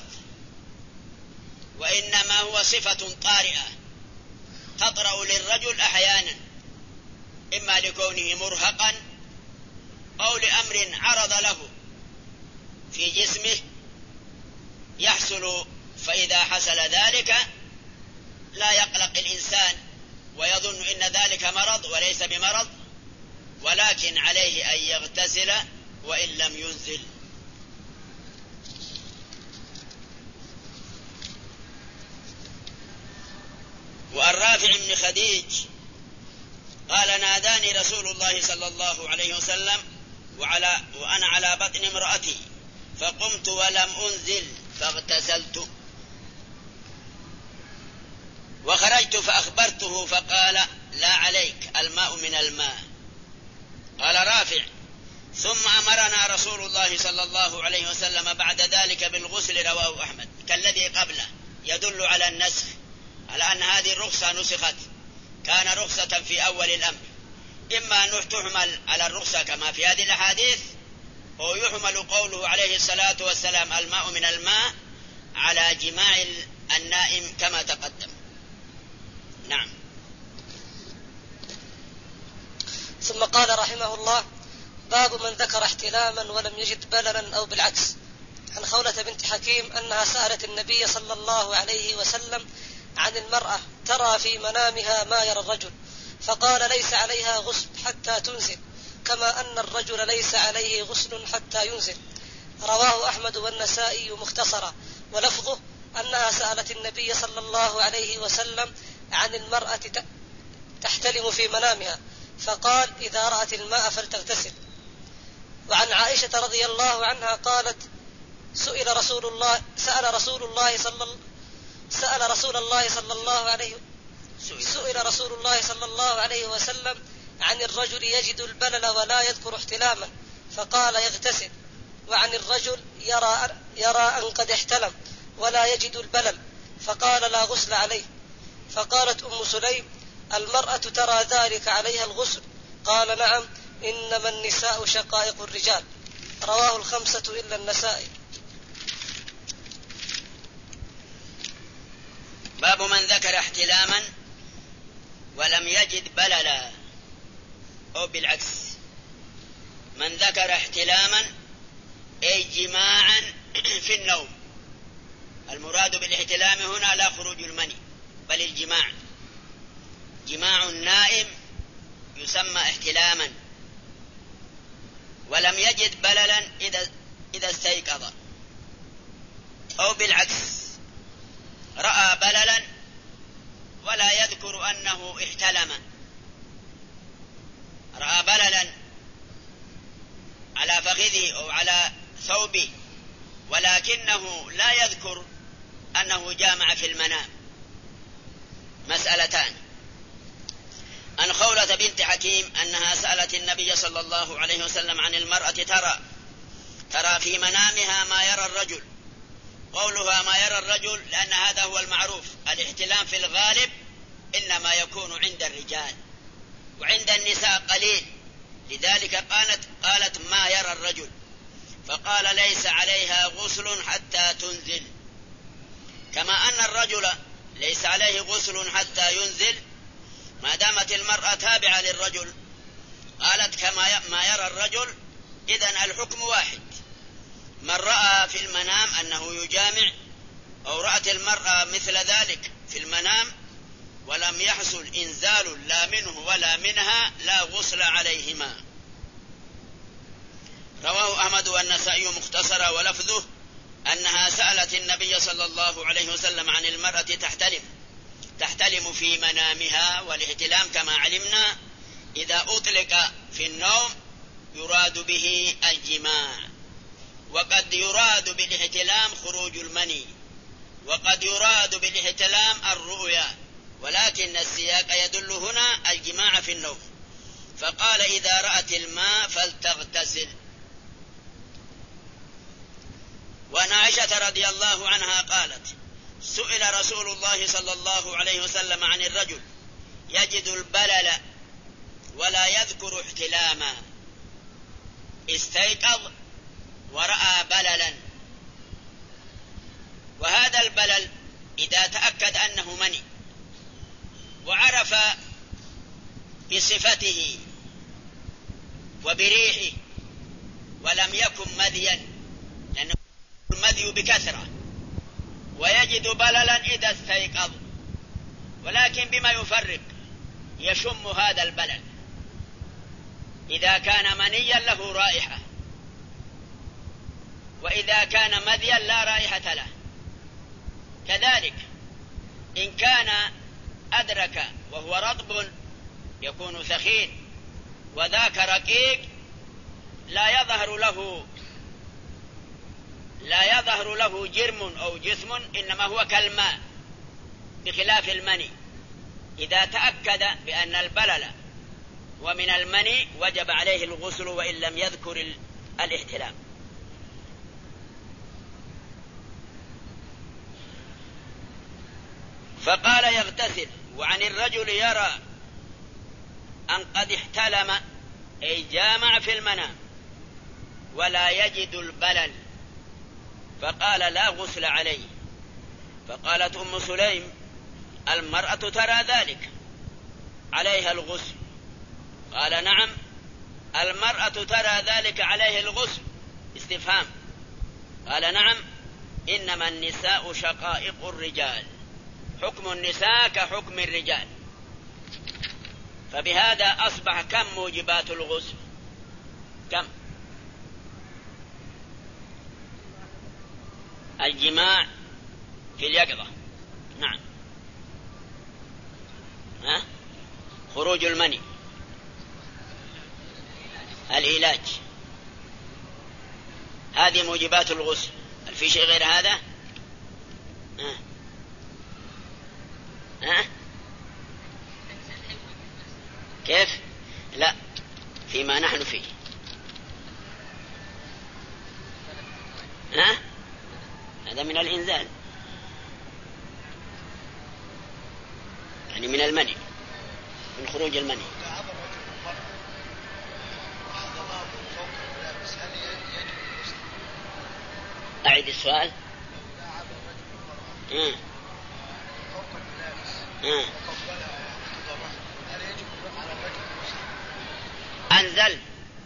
وإنما هو صفة طارئة تطرأ للرجل أحيانا، إما لكونه مرهقا أو لأمر عرض له في جسمه يحصل، فإذا حصل ذلك لا يقلق الإنسان ويظن إن ذلك مرض وليس بمرض، ولكن عليه أن يغتسل وإن لم ينزل. والرافع بن خديج قال ناداني رسول الله صلى الله عليه وسلم وعلى وأنا على بطن امرأتي فقمت ولم أنزل فاغتسلت، وخرجت فأخبرته فقال لا عليك الماء من الماء. قال رافع ثم أمرنا رسول الله صلى الله عليه وسلم بعد ذلك بالغسل، رواه أحمد، كالذي قبله، يدل على النسخ، على أن هذه الرخصة نسخت، كان رخصة في أول الأمر، إما أن تحمل على الرخصة كما في هذه الأحاديث، أو يحمل قوله عليه الصلاة والسلام الماء من الماء على جماع النائم كما تقدم. نعم. ثم قال رحمه الله باب من ذكر احتلاما ولم يجد بللا أو بالعكس. عن خولة بنت حكيم أنها سألت النبي صلى الله عليه وسلم عن المرأة ترى في منامها ما يرى الرجل، فقال ليس عليها غسل حتى تنزل، كما أن الرجل ليس عليه غسل حتى ينزل. رواه أحمد والنسائي مختصرا، ولفظه أنها سألت النبي صلى الله عليه وسلم عن المرأة تحتلم في منامها، فقال إذا رأت الماء فلتغتسل. وعن عائشة رضي الله عنها قالت سئل رسول الله سأل رسول الله صلى سأل رسول الله صلى الله عليه سئل رسول الله صلى الله عليه وسلم عن الرجل يجد البلل ولا يذكر احتلاما، فقال يغتسل. وعن الرجل يرى يرى أن قد احتلم ولا يجد البلل، فقال لا غسل عليه. فقالت أم سليم المرأة ترى ذلك عليها الغسل؟ قال نعم، إنما النساء شقائق الرجال. رواه الخمسة إلا النسائي. باب من ذكر احتلاما ولم يجد بللا، أو بالعكس، من ذكر احتلاما أي جماعا في النوم. المراد بالاحتلام هنا لا خروج المني بل الجماع، جماع النائم يسمى احتلاما. ولم يجد بللا إذا, إذا استيقظ، أو بالعكس رأى بللا ولا يذكر أنه احتلم، رأى بللا على فخذه أو على ثوبه ولكنه لا يذكر أنه جامع في المنام. مسألتان. عن خولة بنت حكيم أنها سألت النبي صلى الله عليه وسلم عن المرأة ترى ترى في منامها ما يرى الرجل. قولها ما يرى الرجل لأن هذا هو المعروف، الاحتلام في الغالب إنما يكون عند الرجال وعند النساء قليل، لذلك قالت, قالت ما يرى الرجل، فقال ليس عليها غسل حتى تنزل، كما أن الرجل ليس عليه غسل حتى ينزل. ما دامت المرأة تابعة للرجل قالت كما ما يرى الرجل، إذن الحكم واحد. من رأى في المنام أنه يجامع أو رأت المرأة مثل ذلك في المنام ولم يحصل إنزال لا منه ولا منها لا غسل عليهما. رواه أحمد والنسائي مختصرا، ولفظه أنها سألت النبي صلى الله عليه وسلم عن المرأة تحتلم تحتلم في منامها، والاحتلام كما علمنا إذا أطلق في النوم يراد به الجماع، وقد يراد بالاحتلام خروج المني، وقد يراد بالاحتلام الرؤيا، ولكن السياق يدل هنا الجماع في النوم. فقال إذا رأت الماء فلتغتسل. وعن عائشة رضي الله عنها قالت سئل رسول الله صلى الله عليه وسلم عن الرجل يجد البلل ولا يذكر احتلاما، استيقظ ورأى بللا، وهذا البلل إذا تأكد أنه مني وعرف بصفته وبريحه ولم يكن مذيا، لأنه المذي بكثرة، ويجد بللا إذا استيقظ، ولكن بما يفرق يشم هذا البلل، إذا كان منيا له رائحة، وإذا كان مذيا لا رائحة له. كذلك إن كان أدرك وهو رطب يكون ثخين، وذاك رقيق لا يظهر له لا يظهر له جرم أو جسم، إنما هو كالماء، بخلاف المني. إذا تأكد بأن البلل ومن المني وجب عليه الغسل وإن لم يذكر الاحتلام. فقال يغتسل. وعن الرجل يرى أن قد احتلم أي جامع في المنام ولا يجد البلل، فقال لا غسل عليه. فقالت أم سليم المرأة ترى ذلك عليها الغسل؟ قال نعم المرأة ترى ذلك عليه الغسل. استفهام. قال نعم إنما النساء شقائق الرجال، حكم النساء كحكم الرجال. فبهذا أصبح كم موجبات الغسل؟ كم؟ الجماع في اليقظة، نعم، ها؟ خروج المني، العلاج، هذه موجبات الغسل. هل في شيء غير هذا؟ ها؟ ها؟ كيف؟ لا، فيما نحن فيه. ها؟ هذا من الإنزال، يعني من المني، من خروج المني. أعيد السؤال. ها؟ ها؟ أنزل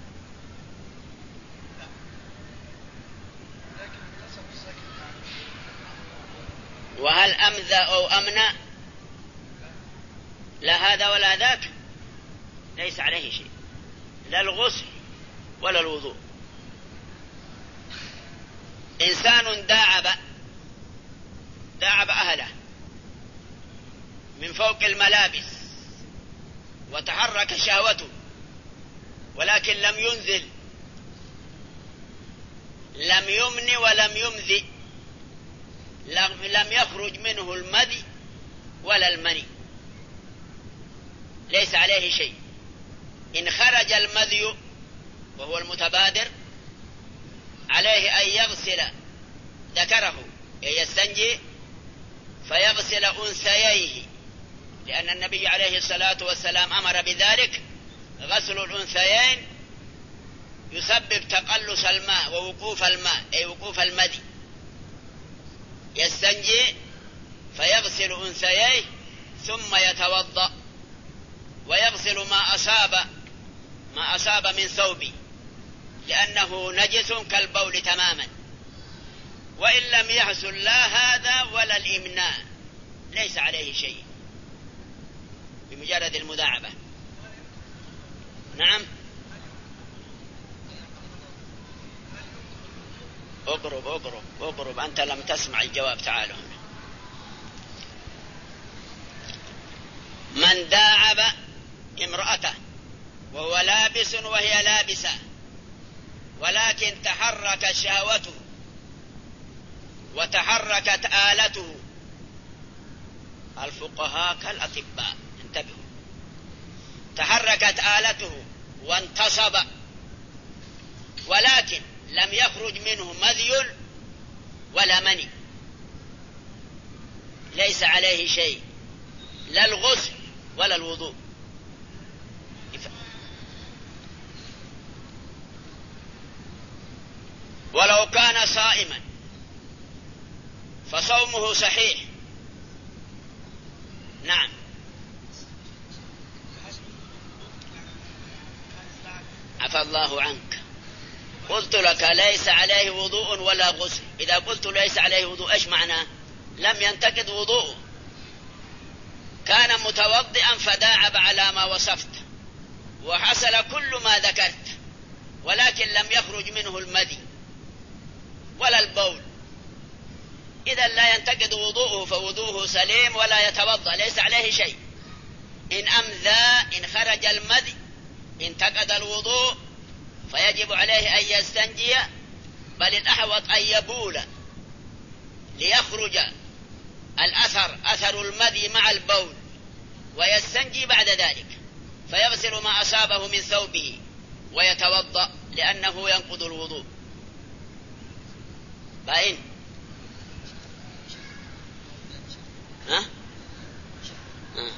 وهل أمذى أو أمنى؟ لا هذا ولا ذاك، ليس عليه شيء، لا الغسل ولا الوضوء. إنسان داعب داعب أهله من فوق الملابس وتحرك شهوته، ولكن لم ينزل، لم يمن ولم يمذي، لم يخرج منه المذي ولا المني، ليس عليه شيء. إن خرج المذي وهو المتبادر عليه أن يغسل ذكره، يستنجي فيغسل أنثييه، لأن النبي عليه الصلاة والسلام أمر بذلك. غسل الأنثيين يسبب تقلص الماء ووقوف الماء، أي وقوف المذي. يستنجي فيغسل أنثييه ثم يتوضأ ويغسل ما أصاب ما أصاب من ثوبه، لأنه نجس كالبول تماما. وإن لم يحصل لا هذا ولا الإمناء ليس عليه شيء بمجرد المداعبة. نعم. اقرب اقرب اقرب، أنت لم تسمع الجواب. تعالوا هنا. من داعب امرأته وهو لابس وهي لابسة، ولكن تحرك شهوته وتحركت آلته، الفقهاء كالأطباء انتبهوا، تحركت آلته وانتصب، ولكن لم يخرج منه مذي ولا مني، ليس عليه شيء، لا الغسل ولا الوضوء. ولو كان صائما فصومه صحيح. نعم. عفى الله عنك. قلت لك ليس عليه وضوء ولا غسل. إذا قلت ليس عليه وضوء إيش معناه؟ لم ينتقد وضوءه، كان متوضئا فداعب على ما وصفت وحصل كل ما ذكرت، ولكن لم يخرج منه المذي ولا البول، إذا لا ينتقد وضوءه، فوضوءه سليم ولا يتوضأ، ليس عليه شيء. إن أمذى، إن خرج المذي انتقد الوضوء، فيجب عليه أن يستنجي، بل الأحوط أن يبول ليخرج الأثر أثر المذي مع البول، ويستنجي بعد ذلك، فيغسل ما أصابه من ثوبه ويتوضأ، لأنه ينقض الوضوء. باين؟ ها؟ ها؟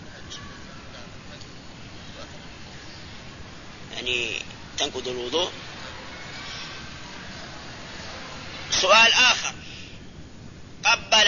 يعني تنقض الوضوء. سؤال آخر، قبل،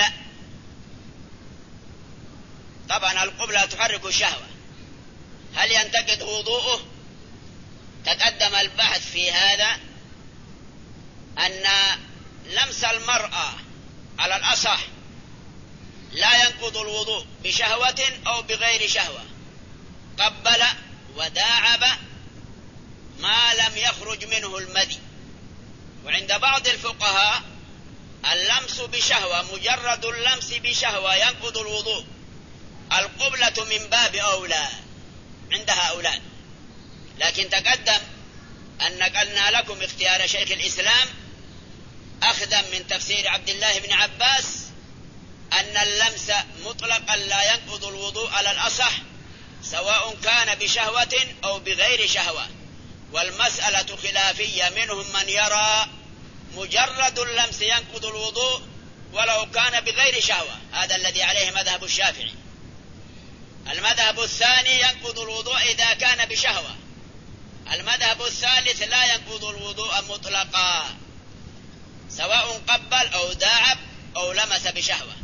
طبعا القبلة تحرك الشهوة، هل ينتقد وضوءه؟ تقدم البحث في هذا أن لمس المرأة على الأصح لا ينقض الوضوء بشهوة أو بغير شهوة، قبل وداعب ما لم يخرج منه المذي. وعند بعض الفقهاء اللمس بشهوة، مجرد اللمس بشهوة ينقض الوضوء، القبلة من باب أولى عند هؤلاء. لكن تقدم أن نقلنا لكم اختيار شيخ الإسلام أخذا من تفسير عبد الله بن عباس أن اللمس مطلقا لا ينقض الوضوء على الأصح، سواء كان بشهوة أو بغير شهوة، والمسألة خلافية، منهم من يرى مجرد اللمس ينقض الوضوء ولو كان بغير شهوة، هذا الذي عليه مذهب الشافعي. المذهب الثاني ينقض الوضوء إذا كان بشهوة. المذهب الثالث لا ينقض الوضوء مطلقا، سواء قبل أو داعب أو لمس بشهوة.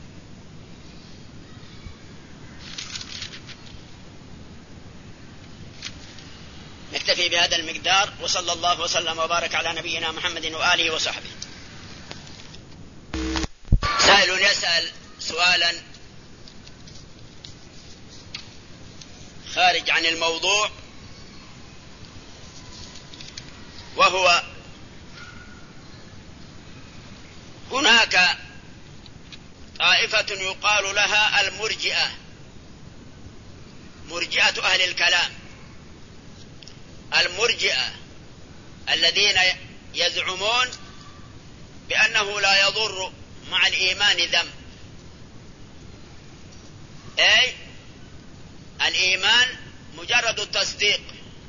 نكتفي بهذا المقدار، وصلى الله وسلم وبارك على نبينا محمد وآله وصحبه. سائل يسأل سؤالا خارج عن الموضوع، وهو هناك طائفة يقال لها المرجئة، مرجئة أهل الكلام، المرجئة الذين يزعمون بأنه لا يضر مع الإيمان ذنب، أي الإيمان مجرد التصديق،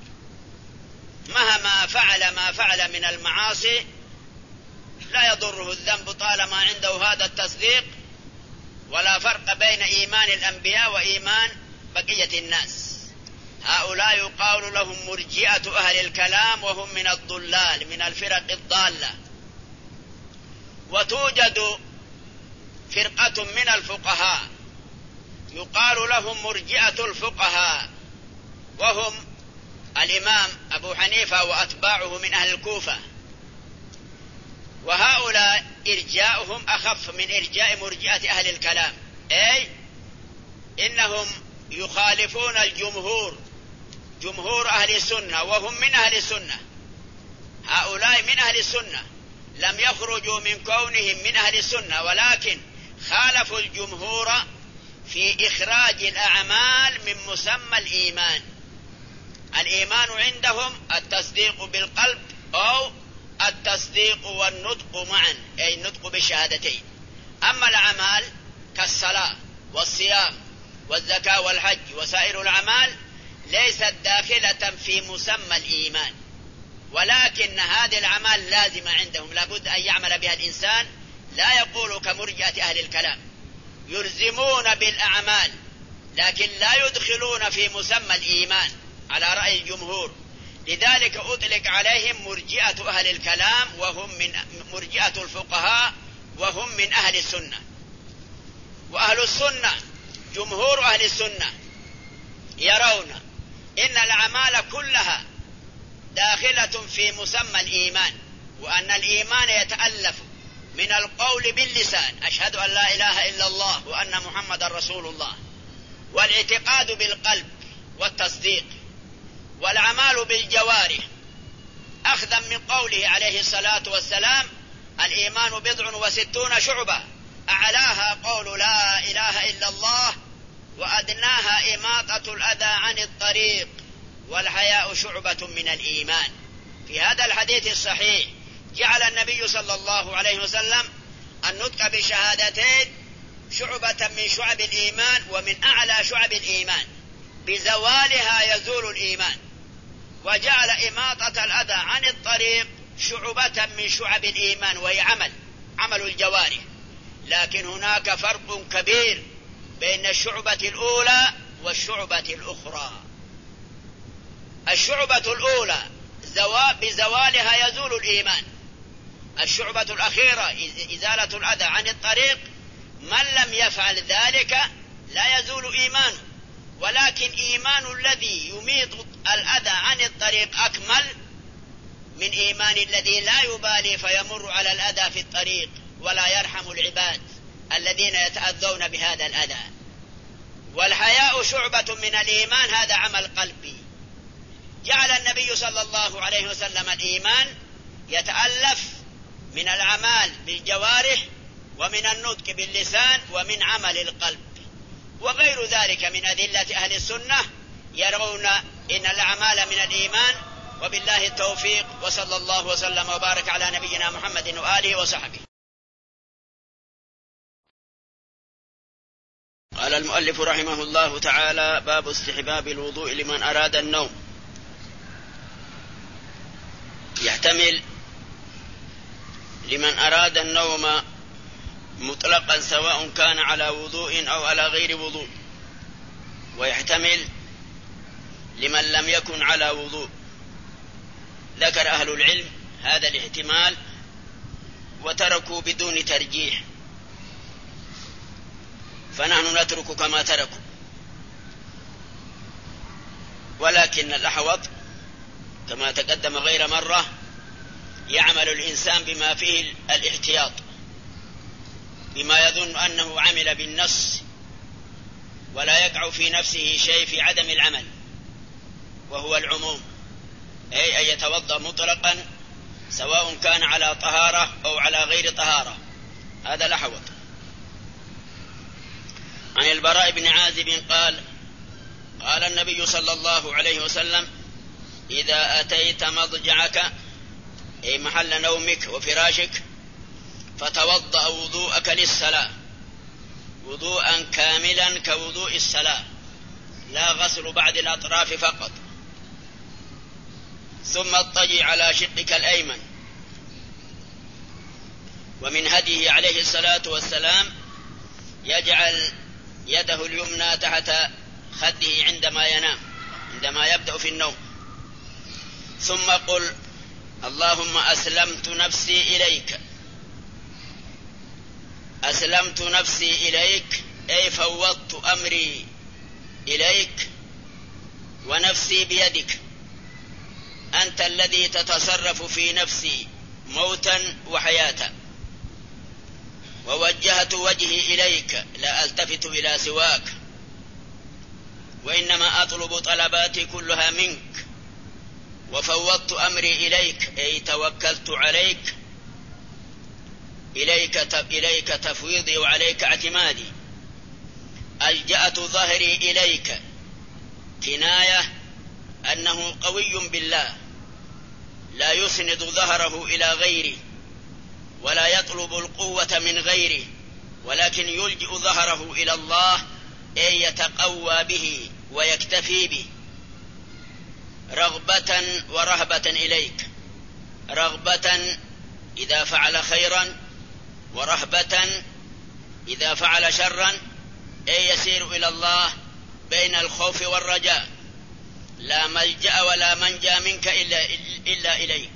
مهما فعل ما فعل من المعاصي لا يضره الذنب طالما عنده هذا التصديق، ولا فرق بين إيمان الأنبياء وإيمان بقية الناس. هؤلاء يقال لهم مرجئة أهل الكلام، وهم من الضلال، من الفرق الضالة. وتوجد فرقة من الفقهاء يقال لهم مرجئة الفقهاء، وهم الإمام أبو حنيفة وأتباعه من أهل الكوفة، وهؤلاء إرجاؤهم أخف من إرجاء مرجئة أهل الكلام، أي إنهم يخالفون الجمهور، جمهور أهل السنة، وهم من أهل السنة. هؤلاء من أهل السنة، لم يخرجوا من كونهم من أهل السنة، ولكن خالفوا الجمهور في إخراج الأعمال من مسمى الإيمان. الإيمان عندهم التصديق بالقلب أو التصديق والنطق معا، أي النطق بالشهادتين. أما الأعمال كالصلاة والصيام والزكاة والحج وسائر الأعمال ليست داخلة في مسمى الإيمان، ولكن هذه الأعمال لازمة عندهم، لابد أن يعمل بها الإنسان، لا يقول كمرجئة أهل الكلام. يلزمون بالأعمال لكن لا يدخلون في مسمى الإيمان على رأي الجمهور، لذلك أطلق عليهم مرجئة أهل الكلام وهم من مرجئة الفقهاء وهم من أهل السنة. وأهل السنة جمهور أهل السنة يرون إن الأعمال كلها داخلة في مسمى الإيمان، وأن الإيمان يتألف من القول باللسان أشهد أن لا إله إلا الله وأن محمد رسول الله، والاعتقاد بالقلب والتصديق، والأعمال بالجوارح أخذا من قوله عليه الصلاة والسلام الإيمان بضع وستون شعبة أعلاها قول لا إله إلا الله وأدناها إماطة الأذى عن الطريق والحياء شعبة من الإيمان. في هذا الحديث الصحيح جعل النبي صلى الله عليه وسلم النطق بشهادتين شعبة من شعب الإيمان ومن أعلى شعب الإيمان، بزوالها يزول الإيمان، وجعل إماطة الأذى عن الطريق شعبة من شعب الإيمان وهي عمل عمل الجوارح. لكن هناك فرق كبير بين الشعبة الأولى والشعبة الأخرى. الشعبة الأولى بزوالها يزول الإيمان، الشعبة الأخيرة إزالة الأذى عن الطريق من لم يفعل ذلك لا يزول إيمانه، ولكن إيمان الذي يميط الأذى عن الطريق أكمل من إيمان الذي لا يبالي فيمر على الأذى في الطريق ولا يرحم العباد الذين يتأذون بهذا الأذى. والحياء شعبة من الإيمان، هذا عمل قلبي. جعل النبي صلى الله عليه وسلم الإيمان يتألف من الأعمال بالجوارح ومن النطق باللسان ومن عمل القلب، وغير ذلك من أدلة أهل السنة يرون إن الأعمال من الإيمان. وبالله التوفيق، وصلى الله وسلم وبارك على نبينا محمد وآله وصحبه. قال المؤلف رحمه الله تعالى: باب استحباب الوضوء لمن أراد النوم. يحتمل لمن أراد النوم مطلقا سواء كان على وضوء أو على غير وضوء، ويحتمل لمن لم يكن على وضوء. ذكر أهل العلم هذا الاحتمال وتركوا بدون ترجيح، فنحن نترك كما تركوا، ولكن الأحوط كما تقدم غير مرة يعمل الإنسان بما فيه الاحتياط، بما يظن أنه عمل بالنص ولا يقع في نفسه شيء في عدم العمل، وهو العموم، أي أن يتوضأ مطلقا سواء كان على طهارة أو على غير طهارة، هذا الأحوط. عن البراء بن عازب قال: قال النبي صلى الله عليه وسلم: إذا أتيت مضجعك أي محل نومك وفراشك فتوضأ وضوءك للصلاة وضوءا كاملا كوضوء الصلاة، لا غسل بعد الأطراف فقط، ثم اضطجع على شقك الأيمن. ومن هديه عليه الصلاة والسلام يجعل يده اليمنى تحت خده عندما ينام، عندما يبدأ في النوم، ثم قل: اللهم أسلمت نفسي إليك. أسلمت نفسي إليك أي فوضت أمري إليك ونفسي بيدك، أنت الذي تتصرف في نفسي موتا وحياة، ووجهت وجهي إليك لا ألتفت إلى سواك، وإنما أطلب طلباتي كلها منك، وفوضت أمري إليك أي توكلت عليك، إليك إليك تفويضي وعليك اعتمادي. ألجأت ظهري إليك، كناية أنه قوي بالله لا يسند ظهره إلى غيره ولا يطلب القوة من غيره، ولكن يلجئ ظهره إلى الله أي يتقوى به ويكتفي به، رغبة ورهبة إليك، رغبة إذا فعل خيرا، ورهبة إذا فعل شرا أي يسير إلى الله بين الخوف والرجاء، لا ملجأ ولا منجا منك إلا, إلا إليك،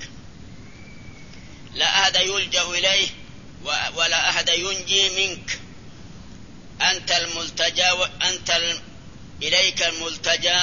لا أحد يلجأ إليه ولا أحد ينجي منك، أنت الملتجى وأنت ال... إليك الملتجى،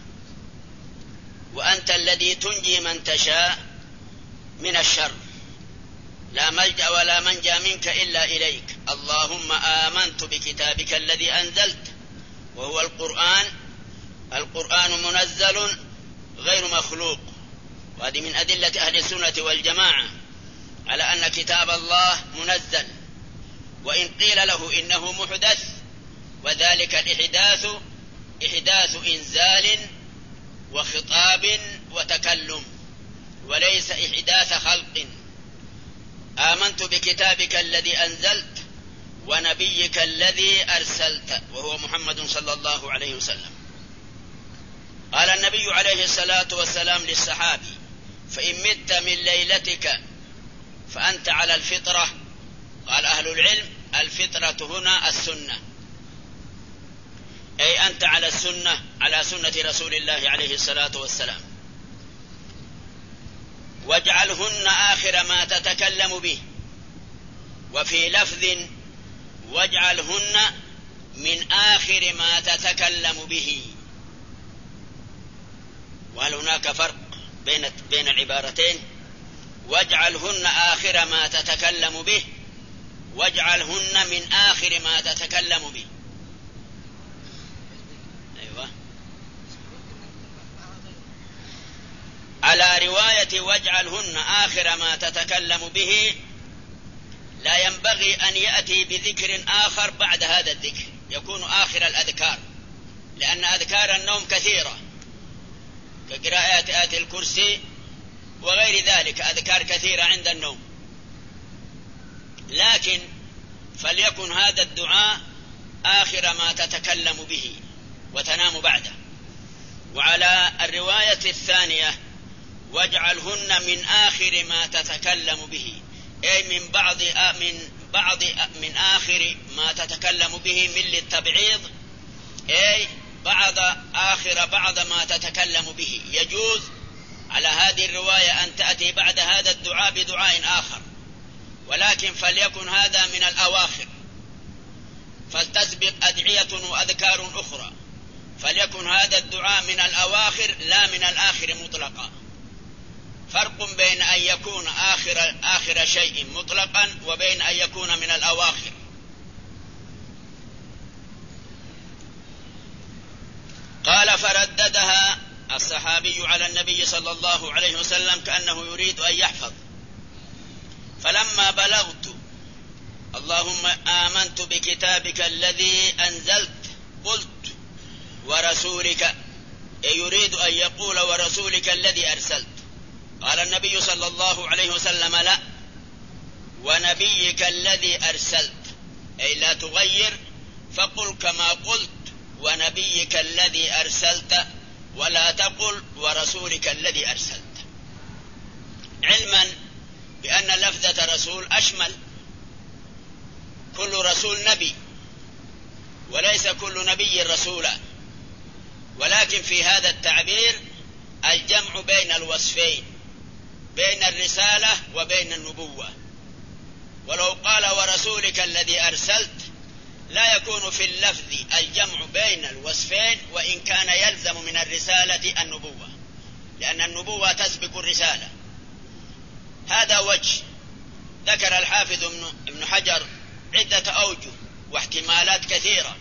وأنت الذي تنجي من تشاء من الشر، لا ملجأ ولا منجا منك إلا إليك. اللهم آمنت بكتابك الذي أنزلت وهو القرآن، القرآن منزل غير مخلوق، وهذه من أدلة أهل السنة والجماعة على أن كتاب الله منزل، وإن قيل له إنه محدث وذلك الإحداث إحداث إنزال وخطاب وتكلم وليس إحداث خلق. آمنت بكتابك الذي أنزلت ونبيك الذي أرسلت وهو محمد صلى الله عليه وسلم. قال النبي عليه الصلاة والسلام للصحابي: فإن مت من ليلتك فأنت على الفطرة. قال أهل العلم: الفطرة هنا السنة، أي أنت على السنة، على سنة رسول الله عليه الصلاة والسلام. واجعلهن آخر ما تتكلم به، وفي لفظ واجعلهن من آخر ما تتكلم به. وهل هناك فرق بين بين العبارتين؟ واجعلهن آخر ما تتكلم به، واجعلهن من آخر ما تتكلم به. أيوة. على رواية واجعلهن آخر ما تتكلم به لا ينبغي أن يأتي بذكر آخر بعد هذا الذكر، يكون آخر الأذكار، لأن أذكار النوم كثيرة كقراءة آية الكرسي وغير ذلك، أذكار كثيرة عند النوم، لكن فليكن هذا الدعاء آخر ما تتكلم به وتنام بعده. وعلى الرواية الثانية واجعلهن من آخر ما تتكلم به، أي من بعض من بعض من آخر ما تتكلم به من للتبعيض، أي بعض آخر بعض ما تتكلم به. يجوز على هذه الرواية أن تأتي بعد هذا الدعاء بدعاء آخر، ولكن فليكن هذا من الأواخر، فلتسبق أدعية وأذكار أخرى، فليكن هذا الدعاء من الأواخر لا من الآخر مطلقا. فرق بين أن يكون آخر, آخر شيء مطلقا وبين أن يكون من الأواخر. قال: فرددها الصحابي على النبي صلى الله عليه وسلم كأنه يريد أن يحفظ. فلما بلغت اللهم آمنت بكتابك الذي أنزلت قلت ورسولك، يريد أن يقول ورسولك الذي أرسلت. قال النبي صلى الله عليه وسلم: لا، ونبيك الذي أرسلت، أي لا تغير، فقل كما قلت ونبيك الذي أرسلت، ولا تقل ورسولك الذي أرسلت، علما بأن لفظة رسول أشمل، كل رسول نبي وليس كل نبي رسولا، ولكن في هذا التعبير الجمع بين الوصفين، بين الرسالة وبين النبوة. ولو قال ورسولك الذي أرسلت لا يكون في اللفظ الجمع بين الوصفين، وإن كان يلزم من الرسالة النبوة، لأن النبوة تسبق الرسالة. هذا وجه. ذكر الحافظ ابن حجر عدة أوجه واحتمالات كثيرة،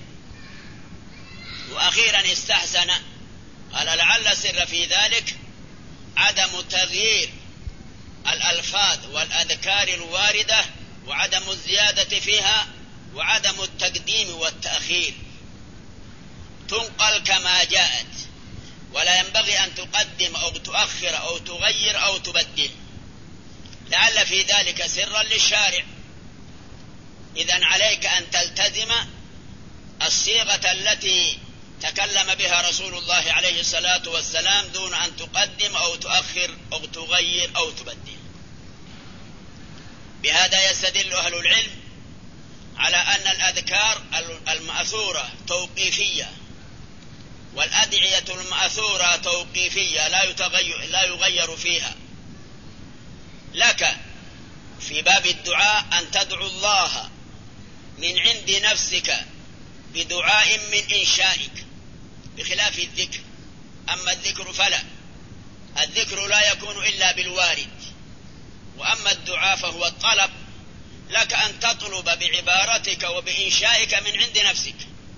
وأخيرا استحسن، قال: لعل السر في ذلك عدم تغيير الألفاظ والأذكار الواردة، وعدم الزيادة فيها، وعدم التقديم والتأخير، تنقل كما جاءت، ولا ينبغي أن تقدم أو تؤخر أو تغير أو تبدل، لعل في ذلك سرا للشارع. إذن عليك أن تلتزم الصيغة التي تكلم بها رسول الله عليه الصلاة والسلام دون أن تقدم أو تؤخر أو تغير أو تبدل. بهذا يستدل أهل العلم على أن الأذكار المأثورة توقيفية، والأدعية المأثورة توقيفية لا يتغير لا يغير فيها. لك في باب الدعاء أن تدعو الله من عند نفسك بدعاء من إنشائك بخلاف الذكر. أما الذكر فلا، الذكر لا يكون إلا بالوارد، وأما الدعاء فهو الطلب، لك أن تطلب بعبارتك وبإنشائك من عند نفسك.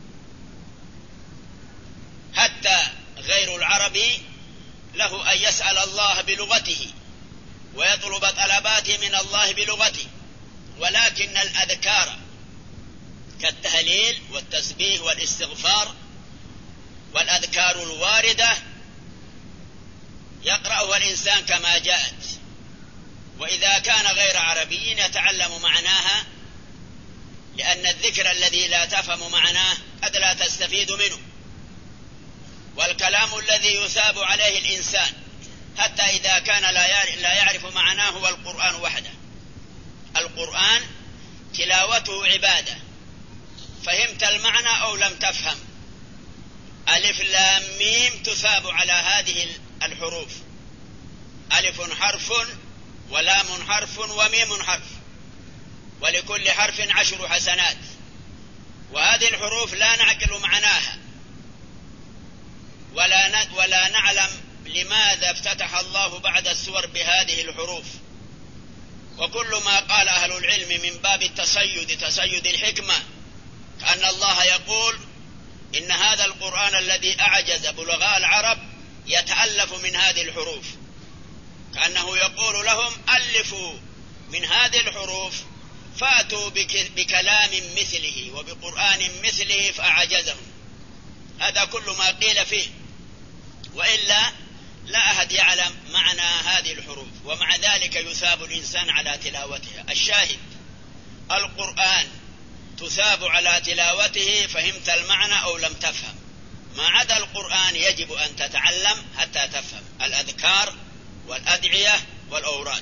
حتى غير العربي له أن يسأل الله بلغته ويطلب طلباته من الله بلغته، ولكن الأذكار كالتهليل والتسبيح والاستغفار والأذكار الواردة يقرأها الإنسان كما جاءت، وإذا كان غير عربي يتعلم معناها، لأن الذكر الذي لا تفهم معناه قد لا تستفيد منه. والكلام الذي يثاب عليه الإنسان حتى إذا كان لا يعرف معناه هو القرآن وحده. القرآن تلاوته عبادة، فهمت المعنى أو لم تفهم. ألف لام ميم تثاب على هذه الحروف، ألف حرف ولام حرف وميم حرف، ولكل حرف عشر حسنات، وهذه الحروف لا نعقل معناها ولا ولا نعلم لماذا افتتح الله بعد السور بهذه الحروف. وكل ما قال أهل العلم من باب التصيد تصيد الحكمة، كأن الله يقول إن هذا القرآن الذي أعجز بلغاء العرب يتألف من هذه الحروف، كأنه يقول لهم ألفوا من هذه الحروف فأتوا بكلام مثله وبقرآن مثله فأعجزهم. هذا كل ما قيل فيه، وإلا لا أحد يعلم معنى هذه الحروف، ومع ذلك يثاب الإنسان على تلاوتها. الشاهد القرآن تثاب على تلاوته فهمت المعنى أو لم تفهم. ما عدا القرآن يجب أن تتعلم حتى تفهم الأذكار والأدعية والأوراد.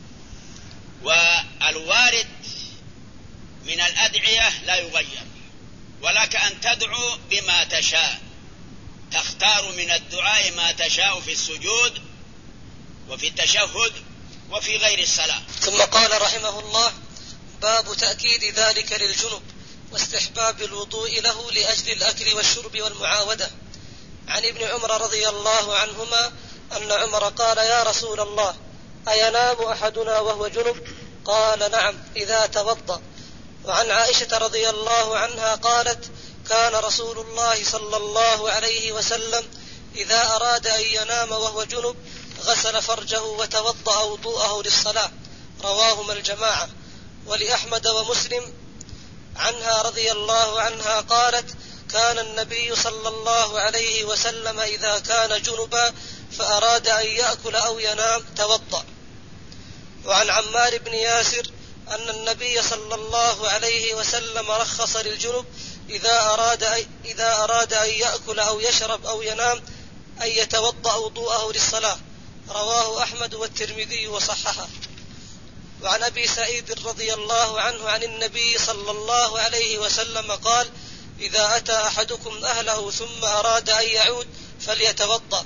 والوارد من الأدعية لا يغير، ولك أن تدعو بما تشاء، تختار من الدعاء ما تشاء في السجود وفي التشهد وفي غير الصلاة. ثم قال رحمه الله: باب تأكيد ذلك للجنب واستحباب الوضوء له لأجل الأكل والشرب والمعاودة. عن ابن عمر رضي الله عنهما أن عمر قال: يا رسول الله، أينام أحدنا وهو جنب؟ قال: نعم إذا توضأ. وعن عائشة رضي الله عنها قالت: كان رسول الله صلى الله عليه وسلم إذا أراد أن ينام وهو جنب غسل فرجه وتوضأ وضوءه للصلاة. رواهما الجماعة. ولأحمد ومسلم عنها رضي الله عنها قالت: كان النبي صلى الله عليه وسلم إذا كان جنبا فأراد أن يأكل أو ينام توضأ. وعن عمار بن ياسر أن النبي صلى الله عليه وسلم رخص للجنب إذا أراد إذا أراد أن يأكل أو يشرب أو ينام أن يتوضأ وضوءه للصلاة. رواه أحمد والترمذي وصححه. وعن أبي سعيد رضي الله عنه عن النبي صلى الله عليه وسلم قال: إذا أتى أحدكم أهله ثم أراد أن يعود فليتوضأ.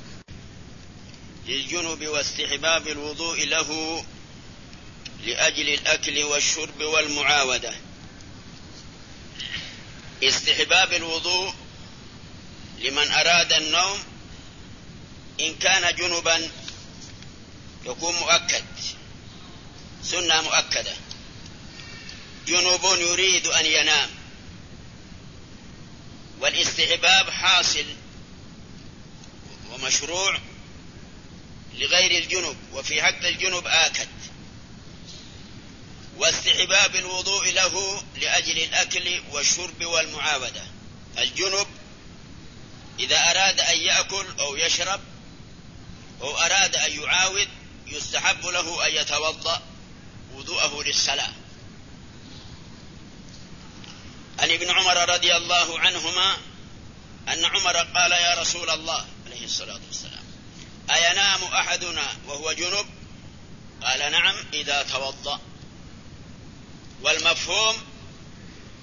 للجنب واستحباب الوضوء له لأجل الأكل والشرب والمعاودة. استحباب الوضوء لمن أراد النوم إن كان جنبا يكون مؤكد، سنة مؤكدة. جنوب يريد أن ينام، والاستحباب حاصل ومشروع لغير الجنوب، وفي حق الجنوب آكد. واستحباب الوضوء له لأجل الأكل والشرب والمعاودة. الجنوب إذا أراد أن يأكل أو يشرب أو أراد أن يعاود يستحب له أن يتوضأ وضوءه للصلاة. عن ابن عمر رضي الله عنهما أن عمر قال: يا رسول الله عليه الصلاة والسلام، أينام أحدنا وهو جنب؟ قال: نعم إذا توضأ. والمفهوم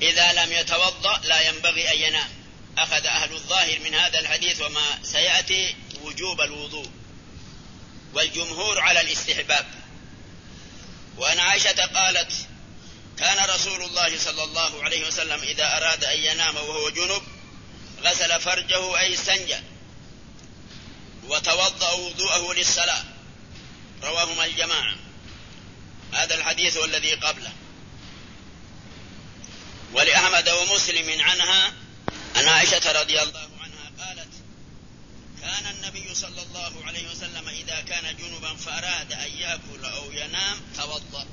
إذا لم يتوضأ لا ينبغي أن ينام. أخذ أهل الظاهر من هذا الحديث وما سيأتي وجوب الوضوء، والجمهور على الاستحباب. وأن عائشة قالت: كان رسول الله صلى الله عليه وسلم إذا أراد أن ينام وهو جنب غسل فرجه أي استنجى وتوضأ وضوءه للصلاة. رواهما الجماعة. هذا الحديث والذي قبله. ولأحمد ومسلم عنها أن عائشة رضي الله عنها قالت: كان النبي صلى الله عليه وسلم إذا كان جنبا فأراد أن يأكل أو ينام توضأ.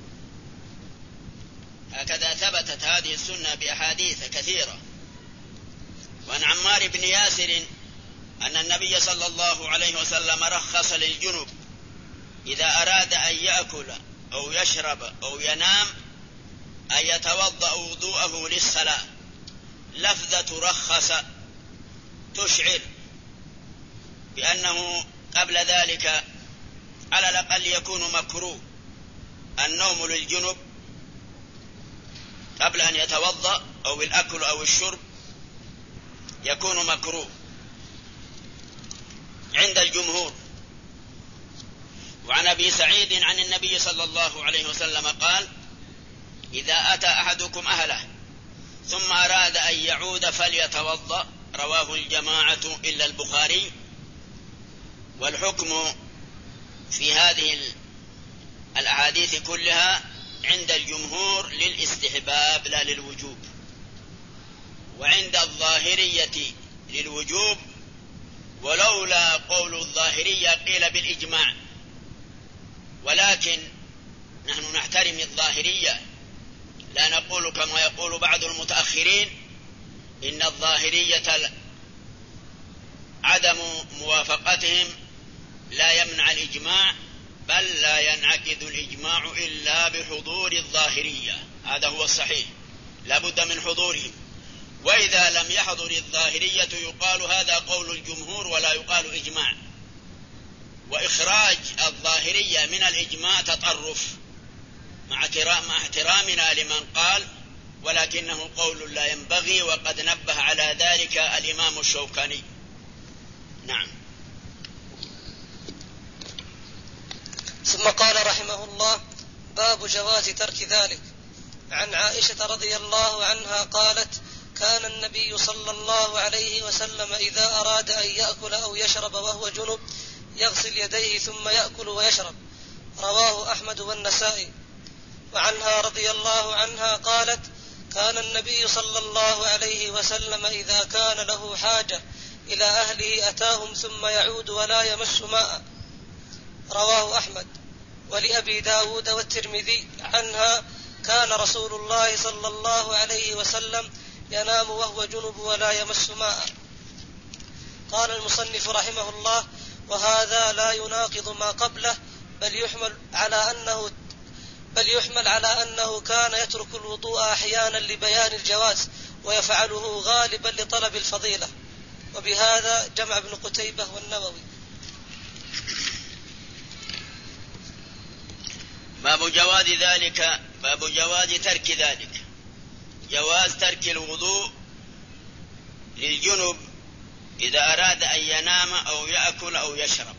هكذا ثبتت هذه السنة بأحاديث كثيرة. وعن عمار بن ياسر أن النبي صلى الله عليه وسلم رخص للجنب إذا أراد أن يأكل أو يشرب أو ينام أن يتوضأ وضوءه للصلاة. لفظة رخص تشعر بأنه قبل ذلك على الأقل يكون مكروه النوم للجنب قبل أن يتوضأ، أو الأكل أو الشرب يكون مكروه عند الجمهور. وعن أبي سعيد عن النبي صلى الله عليه وسلم قال: إذا أتى أحدكم أهله ثم أراد أن يعود فليتوضأ. رواه الجماعة إلا البخاري. والحكم في هذه الأحاديث كلها عند الجمهور للاستحباب لا للوجوب، وعند الظاهرية للوجوب، ولولا قول الظاهرية قيل بالإجماع. ولكن نحن نحترم الظاهرية، لا نقول كما يقول بعض المتأخرين إن الظاهرية عدم موافقتهم لا يمنع الإجماع، بل لا ينعقد الإجماع إلا بحضور الظاهرية. هذا هو الصحيح، لا بد من حضورهم. وإذا لم يحضر الظاهرية يقال هذا قول الجمهور ولا يقال إجماع. وإخراج الظاهرية من الإجماع تطرف مع احترامنا لمن قال، ولكنه قول لا ينبغي، وقد نبه على ذلك الإمام الشوكاني. نعم. ثم قال رحمه الله: باب جواز ترك ذلك. عن عائشة رضي الله عنها قالت: كان النبي صلى الله عليه وسلم إذا أراد أن يأكل أو يشرب وهو جنب يغسل يديه ثم يأكل ويشرب. رواه أحمد والنسائي. وعنها رضي الله عنها قالت: كان النبي صلى الله عليه وسلم إذا كان له حاجة إلى أهله أتاهم ثم يعود ولا يمس ماء. رواه أحمد. ولأبي داود والترمذي عنها: كان رسول الله صلى الله عليه وسلم ينام وهو جنب ولا يمس ماء. قال المصنف رحمه الله: وهذا لا يناقض ما قبله، بل يحمل على أنه بل يحمل على أنه كان يترك الوضوء أحيانا لبيان الجواز، ويفعله غالبا لطلب الفضيلة. وبهذا جمع ابن قتيبة والنووي. باب جواز ذلك، باب جواز ترك ذلك، جواز ترك الوضوء للجنب إذا أراد أن ينام أو يأكل أو يشرب.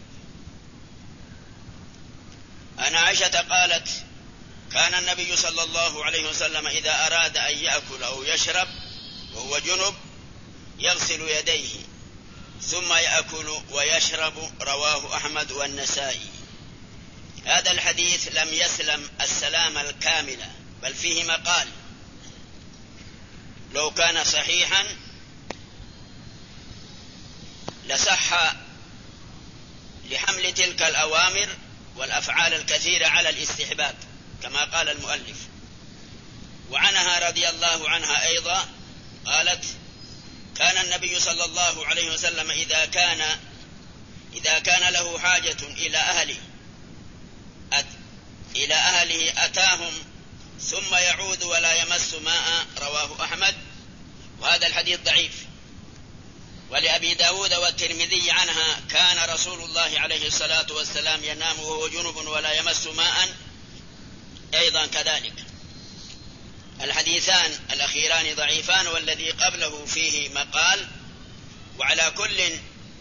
أن عائشة قالت: كان النبي صلى الله عليه وسلم إذا أراد أن يأكل أو يشرب وهو جنب يغسل يديه ثم يأكل ويشرب. رواه أحمد والنسائي. هذا الحديث لم يسلم السلام الكامل، بل فيه مقال. لو كان صحيحا لصح لحمل تلك الأوامر والأفعال الكثيرة على الاستحباب كما قال المؤلف. وعنها رضي الله عنها أيضا قالت: كان النبي صلى الله عليه وسلم إذا كان إذا كان له حاجة إلى أهله أت إلى أهله أتاهم ثم يعود ولا يمس ماء. رواه أحمد. وهذا الحديث ضعيف. ولأبي داود والترمذي عنها: كان رسول الله عليه الصلاة والسلام ينام وهو جنب ولا يمس ماء، أيضا كذلك. الحديثان الأخيران ضعيفان والذي قبله فيه مقال. وعلى كل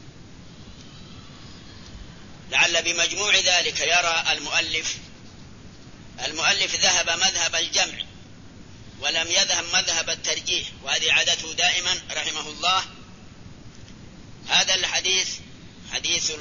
لعل بمجموع ذلك يرى المؤلف المؤلف ذهب مذهب الجمع ولم يذهب مذهب الترجيح، وهذه عادته دائما رحمه الله. هذا الحديث حديث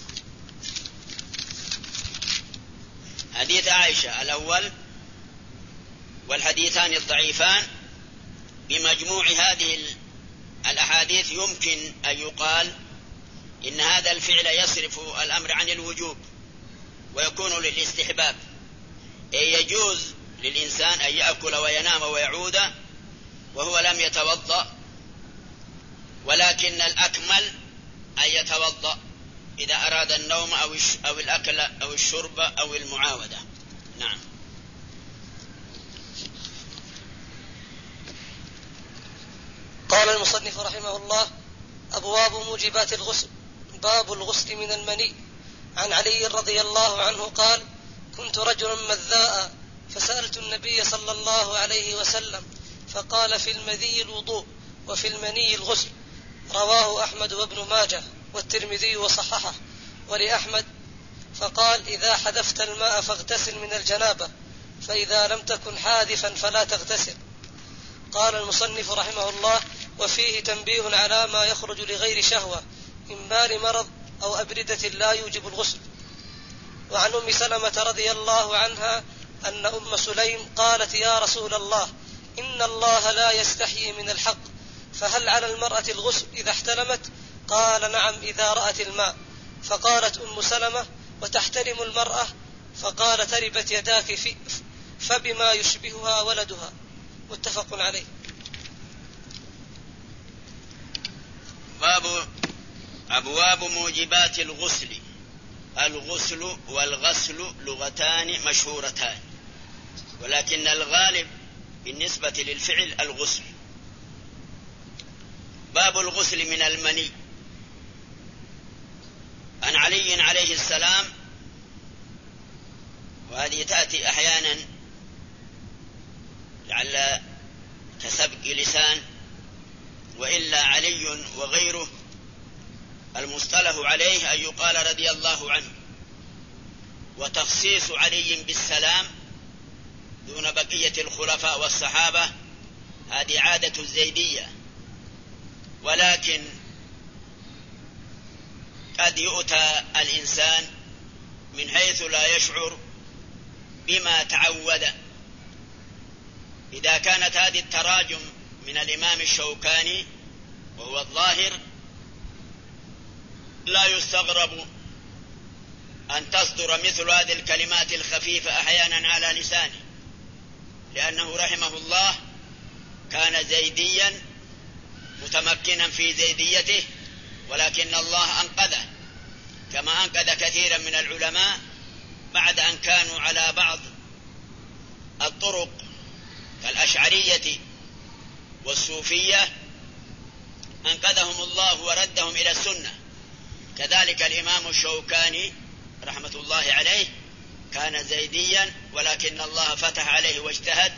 حديث عائشة الأول والحديثان الضعيفان، بمجموع هذه الأحاديث يمكن أن يقال إن هذا الفعل يصرف الأمر عن الوجوب ويكون للاستحباب، أي يجوز للإنسان أن يأكل وينام ويعود وهو لم يتوضأ، ولكن الأكمل أن يتوضأ إذا أراد النوم أو الأكل أو الشرب أو المعاودة. نعم. قال المصنف رحمه الله: أبواب موجبات الغسل. باب الغسل من المني. عن علي رضي الله عنه قال: كنت رجلا مذاء فسألت النبي صلى الله عليه وسلم فقال: في المذي الوضوء وفي المني الغسل. رواه أحمد وابن ماجه والترمذي وصححه. ولأحمد فقال: إذا حذفت الماء فاغتسل من الجنابة، فإذا لم تكن حاذفا فلا تغتسل. قال المصنف رحمه الله: وفيه تنبيه على ما يخرج لغير شهوة من بال مرض أو أبردة لا يوجب الغسل. وعن أم سلمة رضي الله عنها أن أم سليم قالت: يا رسول الله، إن الله لا يستحيي من الحق، فهل على المرأة الغسل إذا احتلمت؟ قال: نعم، إذا رأت الماء. فقالت أم سلمة: وتحتلم المرأة؟ فقال: تربت يداك في فبما يشبهها ولدها. متفق عليه. باب أبواب موجبات الغسل. الغسل والغسل لغتان مشهورتان، ولكن الغالب بالنسبة للفعل الغسل. باب الغسل من المني. عن علي عليه السلام، وهذه تأتي أحيانا لعل كسبق لسان، وإلا علي وغيره المصطلح عليه أن يقال رضي الله عنه، وتخصيص علي بالسلام دون بقية الخلفاء والصحابة هذه عادة الزيدية. ولكن قد يؤتى الإنسان من حيث لا يشعر بما تعود. إذا كانت هذه التراجم من الإمام الشوكاني وهو الظاهر، لا يستغرب أن تصدر مثل هذه الكلمات الخفيفة أحيانا على لسانه، لأنه رحمه الله كان زيديا متمكنا في زيديته، ولكن الله أنقذه كما أنقذ كثيرا من العلماء بعد أن كانوا على بعض الطرق كالأشعرية والصوفية، أنقذهم الله وردهم إلى السنة. كذلك الإمام الشوكاني رحمة الله عليه كان زيديا، ولكن الله فتح عليه واجتهد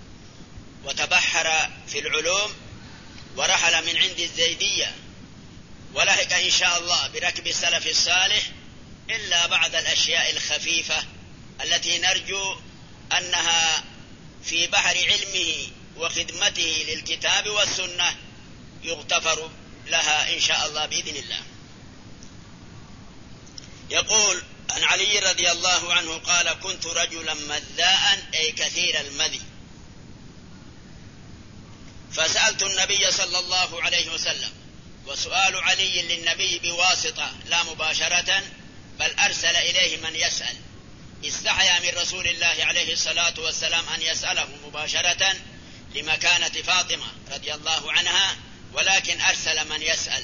وتبحر في العلوم ورحل من عند الزيدية، ولحق إن شاء الله بركب السلف الصالح، إلا بعض الأشياء الخفيفة التي نرجو أنها في بحر علمه وخدمته للكتاب والسنة يغتفر لها إن شاء الله بإذن الله. يقول عن علي رضي الله عنه قال: كنت رجلا مذاء، أي كثير المذي، فسألت النبي صلى الله عليه وسلم. وسؤال علي للنبي بواسطة لا مباشرة، بل أرسل إليه من يسأل، استحيا من رسول الله عليه الصلاة والسلام أن يسأله مباشرة لمكانة فاطمة رضي الله عنها، ولكن أرسل من يسأل.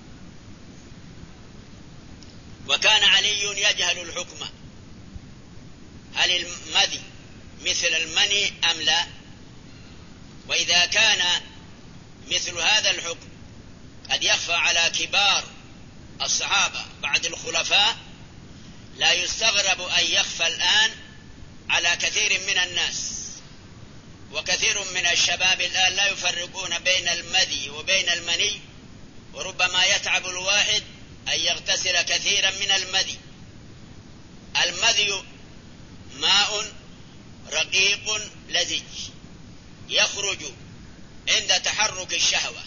وكان علي يجهل الحكم، هل المذي مثل المني أم لا؟ وإذا كان مثل هذا الحكم قد يخفى على كبار الصحابة بعد الخلفاء، لا يستغرب أن يخفى الآن على كثير من الناس، وكثير من الشباب الآن لا يفرقون بين المذي وبين المني، وربما يتعب الواحد أن يغتسل كثيرا من المذي. المذي ماء رقيق لزج يخرج عند تحرك الشهوة،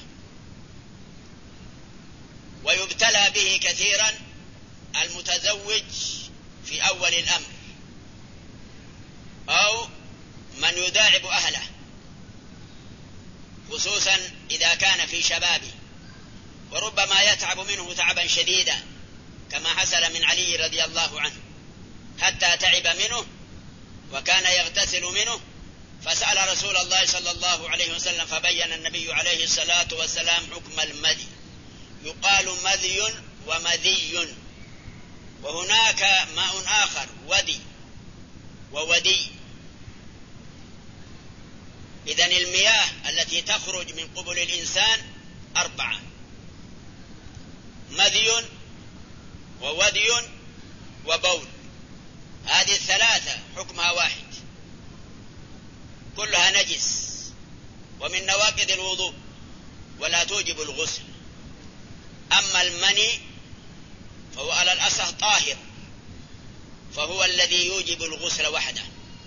ويبتلى به كثيرا المتزوج في أول الأمر أو من يداعب أهله، خصوصا إذا كان في شبابه، وربما يتعب منه تعبا شديدا كما حصل من علي رضي الله عنه، حتى تعب منه وكان يغتسل منه، فسأل رسول الله صلى الله عليه وسلم فبين النبي عليه الصلاة والسلام حكم المذي. يقال مذي ومذي، وهناك ماء آخر ودي وودي. إذن المياه التي تخرج من قبل الإنسان أربعة: مذي وودي وبول. هذه الثلاثة حكمها واحد، كلها نجس ومن نواقض الوضوء ولا توجب الغسل. أما المني فهو على الأصح طاهر، فهو الذي يوجب الغسل وحده.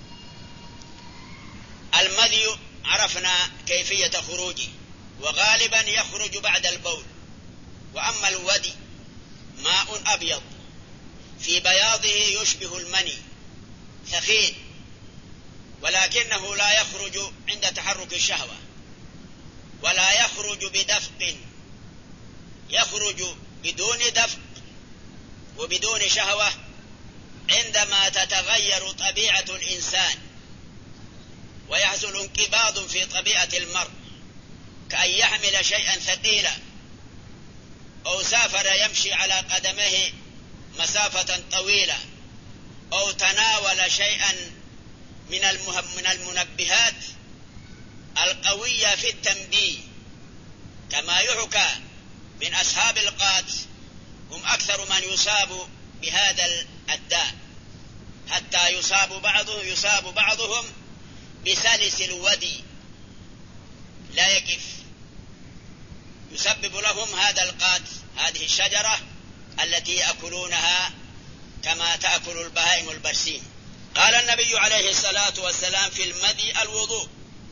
المذي عرفنا كيفية خروجه، وغالبا يخرج بعد البول. وأما الودي ماء أبيض في بياضه يشبه المني، ثخين، ولكنه لا يخرج عند تحرك الشهوة ولا يخرج بدفق، يخرج بدون دفق وبدون شهوة عندما تتغير طبيعة الإنسان ويحصل انقباض في طبيعة المرء، كأن يحمل شيئا ثقيلا أو سافر يمشي على قدمه مسافة طويلة أو تناول شيئا من المنبهات القوية في التنبيه، كما يحكى من أصحاب القات هم أكثر من يصاب بهذا الداء، حتى يصاب بعضهم يصاب بعضهم بسلس الودي لا يقف، يسبب لهم هذا القات، هذه الشجرة التي يأكلونها كما تأكل البهائم البرسيم. قال النبي عليه الصلاة والسلام في المذي الوضوء،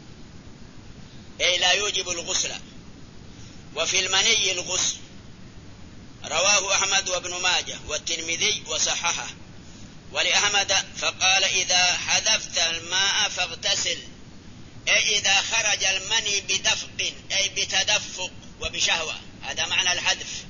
أي لا يوجب الغسل، وفي المني الغسل. رواه أحمد وابن ماجه والترمذي وصححه، ولأحمد فقال إذا حذفت الماء فاغتسل، أي إذا خرج المني بدفق أي بتدفق وبشهوة، هذا معنى الحذف.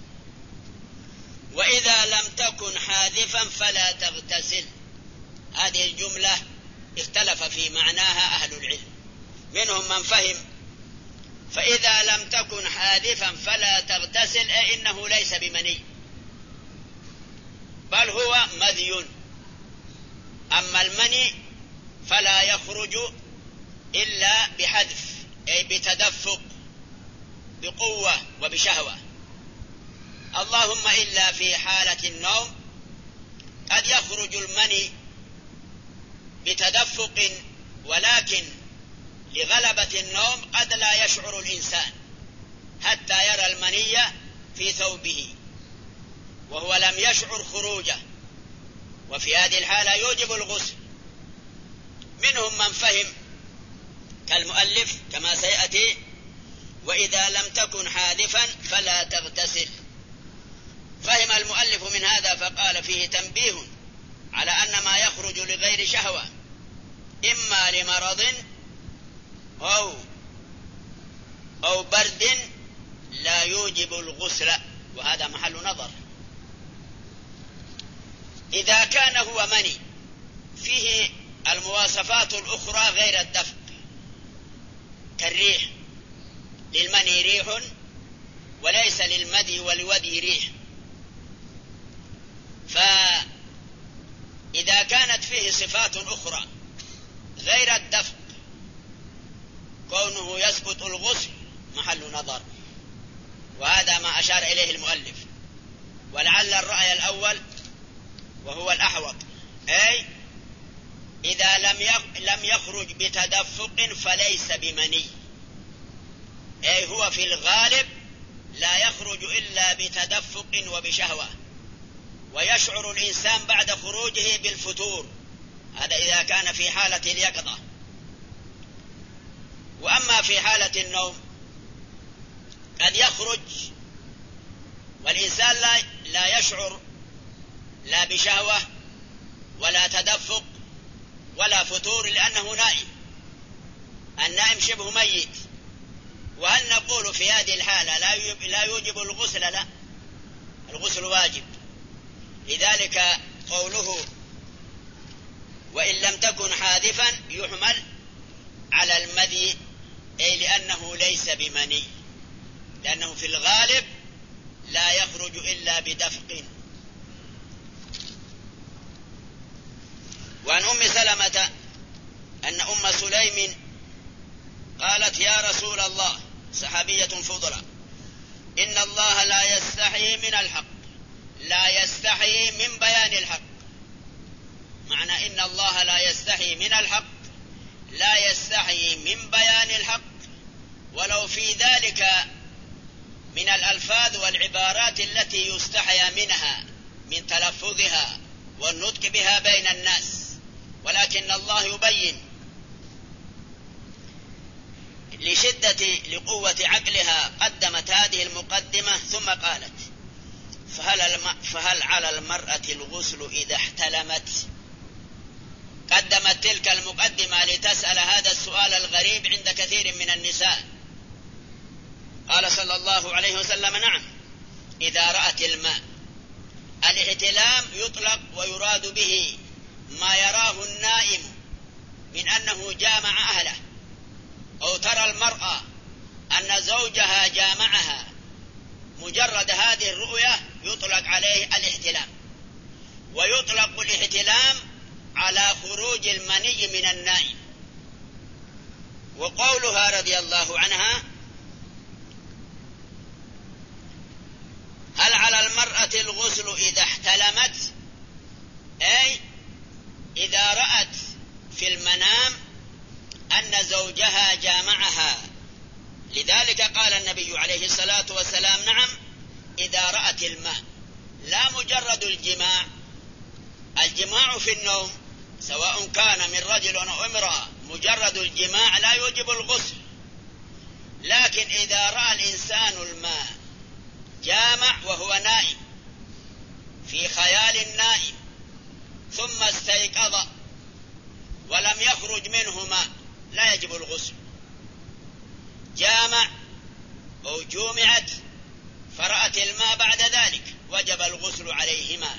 وإذا لم تكن حاذفا فلا تغتسل. هذه الجملة اختلف في معناها أهل العلم، منهم من فهم فإذا لم تكن حاذفا فلا تغتسل أي إنه ليس بمني بل هو مذي. أما المني فلا يخرج إلا بحذف أي بتدفق بقوة وبشهوة، اللهم إلا في حالة النوم قد يخرج المني بتدفق، ولكن لغلبة النوم قد لا يشعر الإنسان حتى يرى المني في ثوبه وهو لم يشعر خروجه، وفي هذه الحالة يوجب الغسل. منهم من فهم كالمؤلف كما سيأتي وإذا لم تكن حاذفا فلا تغتسل. فهم المؤلف من هذا فقال فيه تنبيه على أن ما يخرج لغير شهوة إما لمرض أو أو برد لا يوجب الغسل، وهذا محل نظر. إذا كان هو مني فيه المواصفات الأخرى غير الدفق كالريح، للمني ريح وليس للمدي والودي ريح، فإذا كانت فيه صفات أخرى غير الدفق كونه يسقط الغسل محل نظر، وهذا ما أشار إليه المؤلف. ولعل الرأي الأول وهو الأحوط، أي إذا لم يخرج بتدفق فليس بمني، أي هو في الغالب لا يخرج إلا بتدفق وبشهوة، ويشعر الإنسان بعد خروجه بالفتور، هذا إذا كان في حالة اليقظة. وأما في حالة النوم قد يخرج والإنسان لا, لا يشعر لا بشهوة ولا تدفق ولا فتور لأنه نائم، النائم شبه ميت. وهل نقول في هذه الحالة لا يوجب الغسل؟ لا، الغسل واجب. لذلك قوله وإن لم تكن حادثا يحمل على المذي، أي لأنه ليس بمني، لأنه في الغالب لا يخرج إلا بدفق. وعن أم سلمة أن أم سليم قالت يا رسول الله، صحابية فضلة، إن الله لا يستحي من الحق، لا يستحي من بيان الحق. معنى إن الله لا يستحي من الحق، لا يستحي من بيان الحق، ولو في ذلك من الألفاظ والعبارات التي يستحيا منها من تلفظها والنطق بها بين الناس، ولكن الله يبين لشدة لقوة عقلها قدمت هذه المقدمة ثم قالت فهل, الم... فهل على المرأة الغسل إذا احتلمت؟ قدمت تلك المقدمة لتسأل هذا السؤال الغريب عند كثير من النساء. قال صلى الله عليه وسلم نعم إذا رأت الماء. الاحتلام يطلق ويراد به ما يراه النائم من أنه جامع أهله، أو ترى المرأة أن زوجها جامعها، مجرد هذه الرؤية يطلق عليه الاحتلام. ويطلق الاحتلام على خروج المني من النائم. وقولها رضي الله عنها هل على المرأة الغسل إذا احتلمت، أي إذا رأت في المنام أن زوجها جامعها. لذلك قال النبي عليه الصلاة والسلام نعم إذا رأت الماء، لا مجرد الجماع. الجماع في النوم سواء كان من رجل أو امرأة، مجرد الجماع لا يوجب الغسل. لكن إذا رأى الإنسان الماء جامع وهو نائم في خيال النائم ثم استيقظ ولم يخرج منه ماء لا يجب الغسل. جامع أو جومعت فرأت الماء بعد ذلك وجب الغسل عليهما.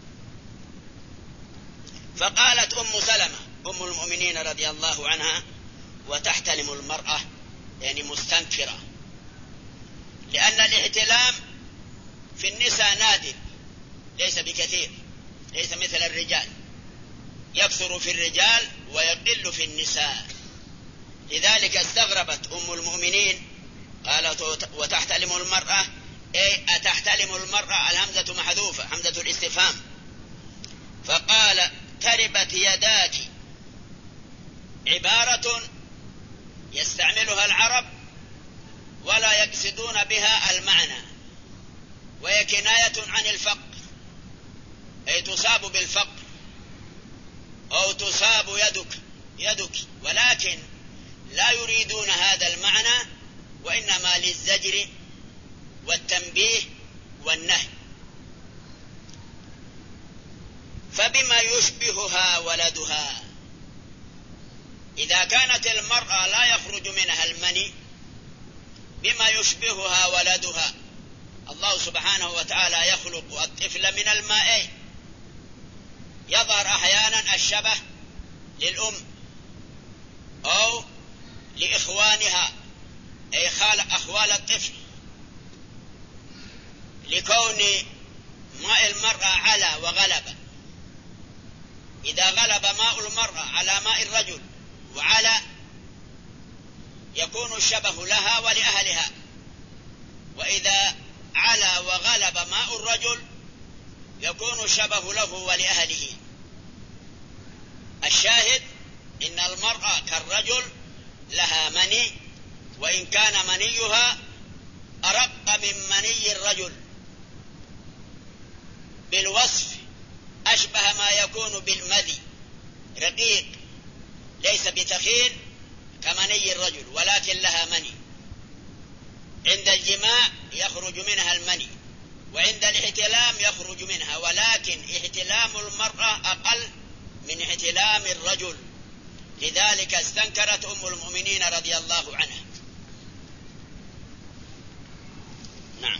فقالت أم سلمة أم المؤمنين رضي الله عنها وتحتلم المرأة، يعني مستنكرة، لأن الاحتلام في النساء نادر ليس بكثير، ليس مثل الرجال، يكثر في الرجال ويقل في النساء. لذلك استغربت أم المؤمنين قالت وتحتلم المرأة، أي أتحتلم المرأة؟ الهمزة محذوفة، همزة الاستفهام. فقال تربت يداك، عبارة يستعملها العرب ولا يقصدون بها المعنى، وهي كناية عن الفقر، أي تصاب بالفقر أو تصاب يدك يدك ولكن لا يريدون هذا المعنى، وإنما للزجر والتنبيه والنهي. فبما يشبهها ولدها؟ إذا كانت المرأة لا يخرج منها المني، بما يشبهها ولدها؟ الله سبحانه وتعالى يخلق الطفل من الماء، يظهر أحيانا الشبه للأم أو لإخوانها، أي أخوال الطفل، لكون ماء المرأة على وغلب. إذا غلب ماء المرأة على ماء الرجل وعلى، يكون الشبه لها ولأهلها. وإذا على وغلب ماء الرجل يكون الشبه له ولأهله. الشاهد إن المرأة كالرجل لها مني، وإن كان منيها أرق من مني الرجل بالوصف، أشبه ما يكون بالمذي، رقيق ليس بتخين كمني الرجل، ولكن لها مني. عند الجماع يخرج منها المني، وعند الاحتلام يخرج منها، ولكن احتلام المرأة أقل من احتلام الرجل، لذلك استنكرت أم المؤمنين رضي الله عنها. نعم.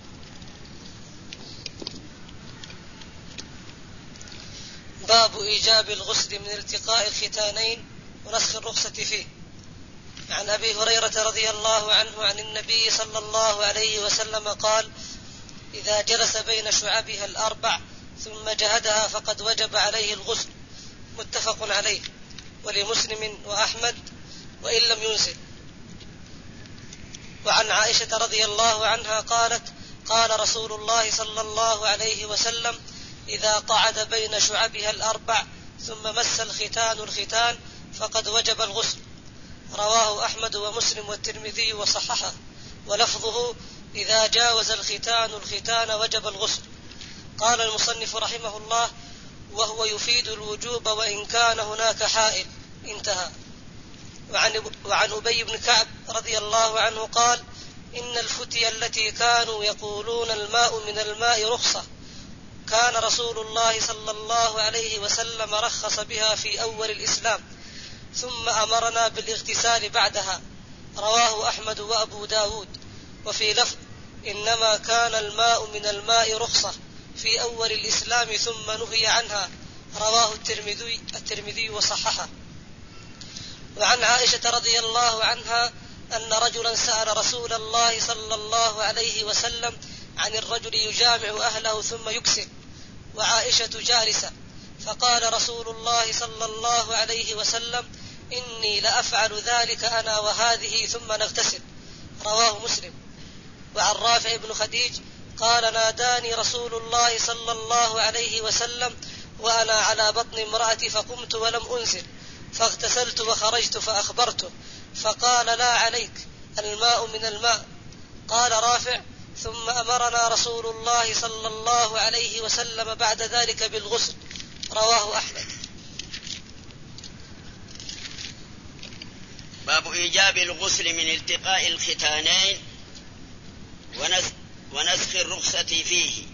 باب إيجاب الغسل من التقاء الختانين ونسخ الرخصة فيه. عن أبي هريرة رضي الله عنه عن النبي صلى الله عليه وسلم قال: إذا جلس بين شعبها الأربع ثم جهدها فقد وجب عليه الغسل. متفق عليه، ولمسلم وأحمد وإن لم ينزل. وعن عائشة رضي الله عنها قالت: قال رسول الله صلى الله عليه وسلم: إذا قعد بين شعبها الأربع ثم مس الختان الختان فقد وجب الغسل. رواه أحمد ومسلم والترمذي وصححه، ولفظه: إذا جاوز الختان الختان وجب الغسل. قال المصنف رحمه الله: وهو يفيد الوجوب وإن كان هناك حائل. انتهى. وعن, وعن أبي بن كعب رضي الله عنه قال: إن الفتية التي كانوا يقولون الماء من الماء رخصة كان رسول الله صلى الله عليه وسلم رخص بها في أول الإسلام، ثم أمرنا بالاغتسال بعدها. رواه أحمد وأبو داود. وفي لفظ: إنما كان الماء من الماء رخصة في أول الإسلام ثم نهي عنها. رواه الترمذي, الترمذي وصححه. وعن عائشة رضي الله عنها أن رجلا سأل رسول الله صلى الله عليه وسلم عن الرجل يجامع أهله ثم يكسل وعائشة جالسة، فقال رسول الله صلى الله عليه وسلم: إني لأفعل ذلك أنا وهذه ثم نغتسل. رواه مسلم. وعن رافع بن خديج قال: ناداني رسول الله صلى الله عليه وسلم وأنا على بطن امرأتي فقمت ولم أنزل، فاغتسلت وخرجت فأخبرته، فقال: لا عليك، الماء من الماء. قال رافع: ثم أمرنا رسول الله صلى الله عليه وسلم بعد ذلك بالغسل. رواه أحمد. باب إيجاب الغسل من التقاء الختانين ونسخ الرخصة فيه.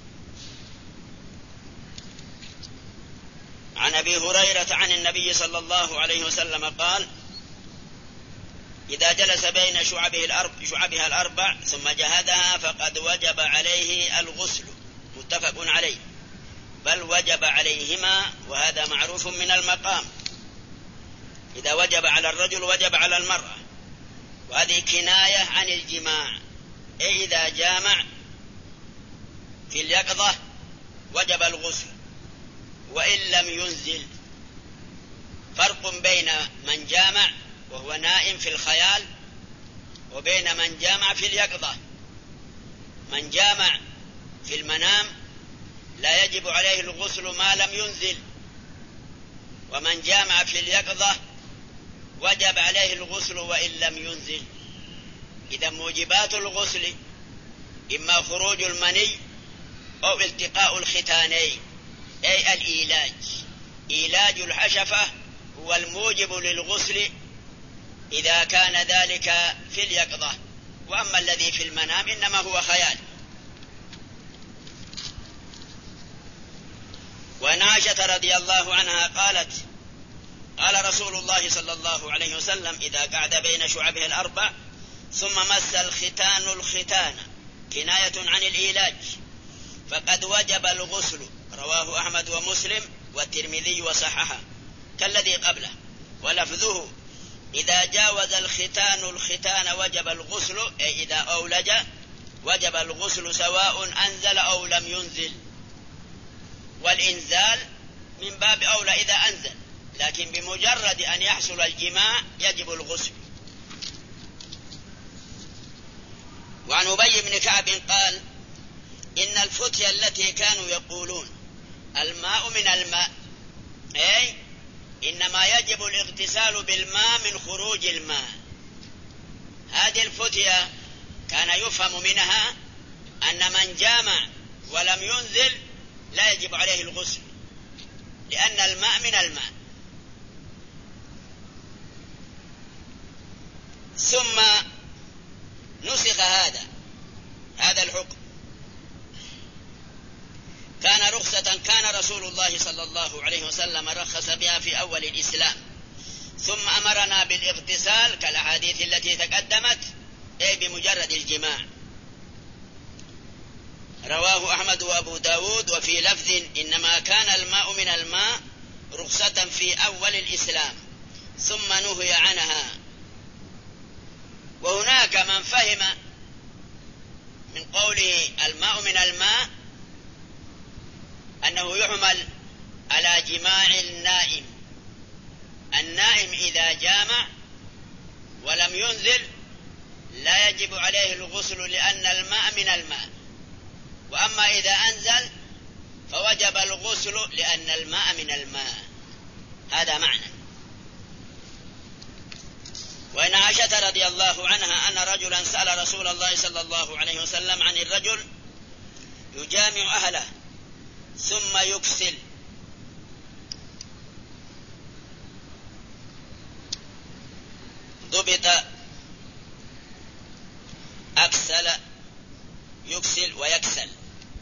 عن أبي هريرة عن النبي صلى الله عليه وسلم قال: إذا جلس بين شعبه الأربع شعبها الأربع ثم جهدها فقد وجب عليه الغسل. متفق عليه، بل وجب عليهما، وهذا معروف من المقام. إذا وجب على الرجل وجب على المرأة، وهذه كناية عن الجماع، أي إذا جامع في اليقظة وجب الغسل وإن لم ينزل. فرق بين من جامع وهو نائم في الخيال وبين من جامع في اليقظة. من جامع في المنام لا يجب عليه الغسل ما لم ينزل، ومن جامع في اليقظة وجب عليه الغسل وإن لم ينزل. إذا موجبات الغسل إما خروج المني أو التقاء الختانين، أي الإيلاج. إيلاج الحشفة هو الموجب للغسل إذا كان ذلك في اليقظة، وأما الذي في المنام إنما هو خيال. وعن عائشة رضي الله عنها قالت: قال رسول الله صلى الله عليه وسلم: إذا قعد بين شعبه الأربع ثم مس الختان الختان، كناية عن الإيلاج، فقد وجب الغسل. رواه أحمد ومسلم والترمذي وصححه كالذي قبله. ولفظه: إذا جاوز الختان الختان وجب الغسل، أي إذا أولج وجب الغسل سواء أنزل أو لم ينزل. والإنزال من باب أولى إذا أنزل، لكن بمجرد أن يحصل الجماع يجب الغسل. وعن أبي بن كعب قال: إن الفتية التي كانوا يقولون الماء من الماء، أي إنما يجب الاغتسال بالماء من خروج الماء. هذه الفتية كان يفهم منها أن من جامع ولم ينزل لا يجب عليه الغسل، لأن الماء من الماء. ثم نسخ هذا هذا الحكم، كان رخصة كان رسول الله صلى الله عليه وسلم رخص بها في أول الإسلام، ثم أمرنا بالاغتسال كالأحاديث التي تقدمت، أي بمجرد الجماع. رواه أحمد وأبو داود وفي لفظ إنما كان الماء من الماء رخصة في أول الإسلام ثم نهي عنها. وهناك من فهم من قوله الماء من الماء أنه يحمل على جماع النائم. النائم إذا جامع ولم ينزل لا يجب عليه الغسل لأن الماء من الماء، وأما إذا أنزل فوجب الغسل لأن الماء من الماء. هذا معنى. وإن عائشة رضي الله عنها أن رجلا سأل رسول الله صلى الله عليه وسلم عن الرجل يجامع أهله ثم يكسل، ضبط أكسل يكسل ويكسل،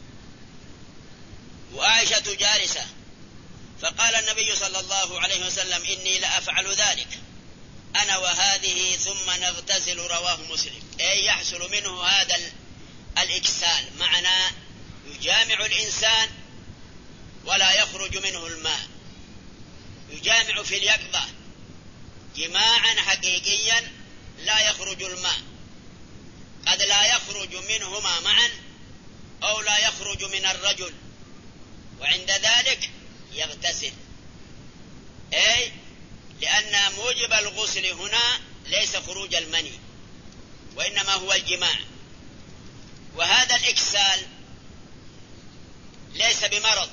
وعائشة جالسة، فقال النبي صلى الله عليه وسلم إني لأفعل ذلك أنا وهذه ثم نغتسل. رواه مسلم. أي يحصل منه هذا الإكسال، معنى يجامع الإنسان ولا يخرج منه الماء، يجامع في اليقظة جماعا حقيقيا لا يخرج الماء، قد لا يخرج منهما معا أو لا يخرج من الرجل، وعند ذلك يغتسل. أي لأن موجب الغسل هنا ليس خروج المني وإنما هو الجماع. وهذا الإكسال ليس بمرض،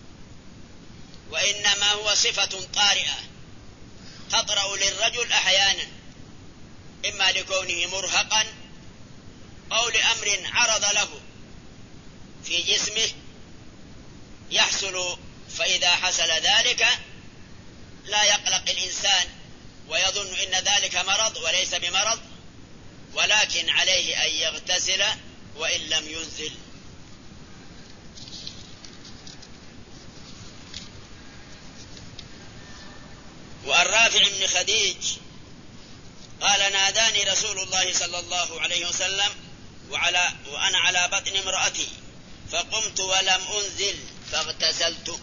وإنما هو صفة طارئة تطرأ للرجل أحيانا، إما لكونه مرهقا أو لأمر عرض له في جسمه يحصل. فإذا حصل ذلك لا يقلق الإنسان ويظن إن ذلك مرض وليس بمرض، ولكن عليه أن يغتسل وإن لم ينزل. والرافع بن خديج قال ناداني رسول الله صلى الله عليه وسلم وعلى وأنا على بطن امرأتي فقمت ولم أنزل فاغتسلت،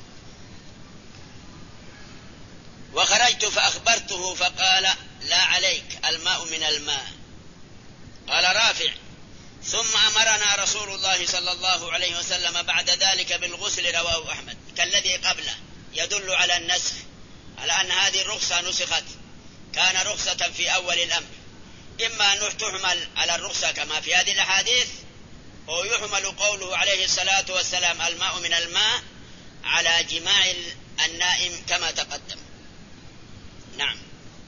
وخرجت فأخبرته فقال لا عليك الماء من الماء. قال رافع ثم أمرنا رسول الله صلى الله عليه وسلم بعد ذلك بالغسل. رواه أحمد. كالذي قبله يدل على النسخ، على أن هذه الرخصة نسخت، كان رخصة في أول الأمر، إما أن تحمل على الرخصة كما في هذه الأحاديث، أو يحمل قوله عليه الصلاة والسلام الماء من الماء على جماع النائم كما تقدم. نعم.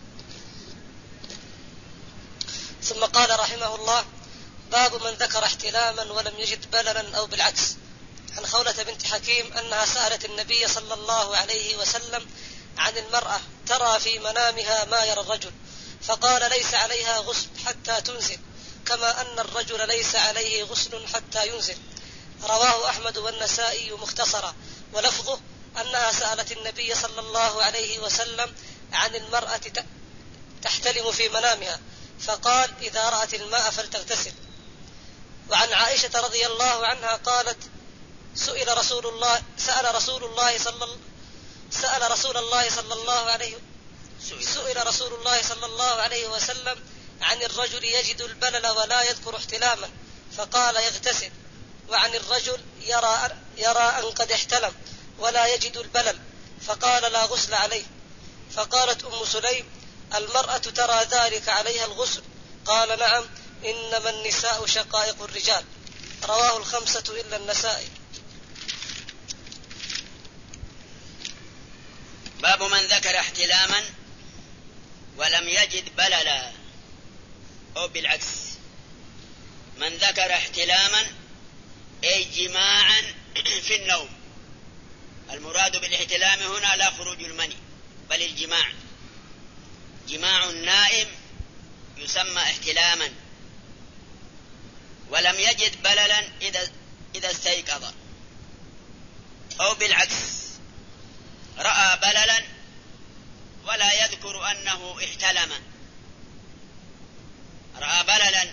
ثم قال رحمه الله باب من ذكر احتلاما ولم يجد بللا أو بالعكس. عن خولة بنت حكيم أنها سألت النبي صلى الله عليه وسلم عن المرأة ترى في منامها ما يرى الرجل، فقال ليس عليها غسل حتى تنزل، كما أن الرجل ليس عليه غسل حتى ينزل. رواه أحمد والنسائي مختصرا، ولفظه أنها سألت النبي صلى الله عليه وسلم عن المرأة تحتلم في منامها، فقال إذا رأت الماء فلتغتسل. وعن عائشة رضي الله عنها قالت سئل رسول الله سأل رسول الله صلى سأل رسول الله صلى الله عليه سئل رسول الله صلى الله عليه وسلم عن الرجل يجد البلل ولا يذكر احتلاما، فقال يغتسل. وعن الرجل يرى يرى أن قد احتلم ولا يجد البلل، فقال لا غسل عليه. فقالت أم سليم المرأة ترى ذلك عليها الغسل؟ قال نعم، إنما النساء شقائق الرجال. رواه الخمسة إلا النسائي. باب من ذكر احتلاما ولم يجد بللا، أو بالعكس، من ذكر احتلاما أي جماعا في النوم. المراد بالاحتلام هنا لا خروج المني بل الجماع، جماع النائم يسمى احتلاما. ولم يجد بللا إذا, إذا استيقظ، أو بالعكس رأى بللا ولا يذكر أنه احتلم، رأى بللا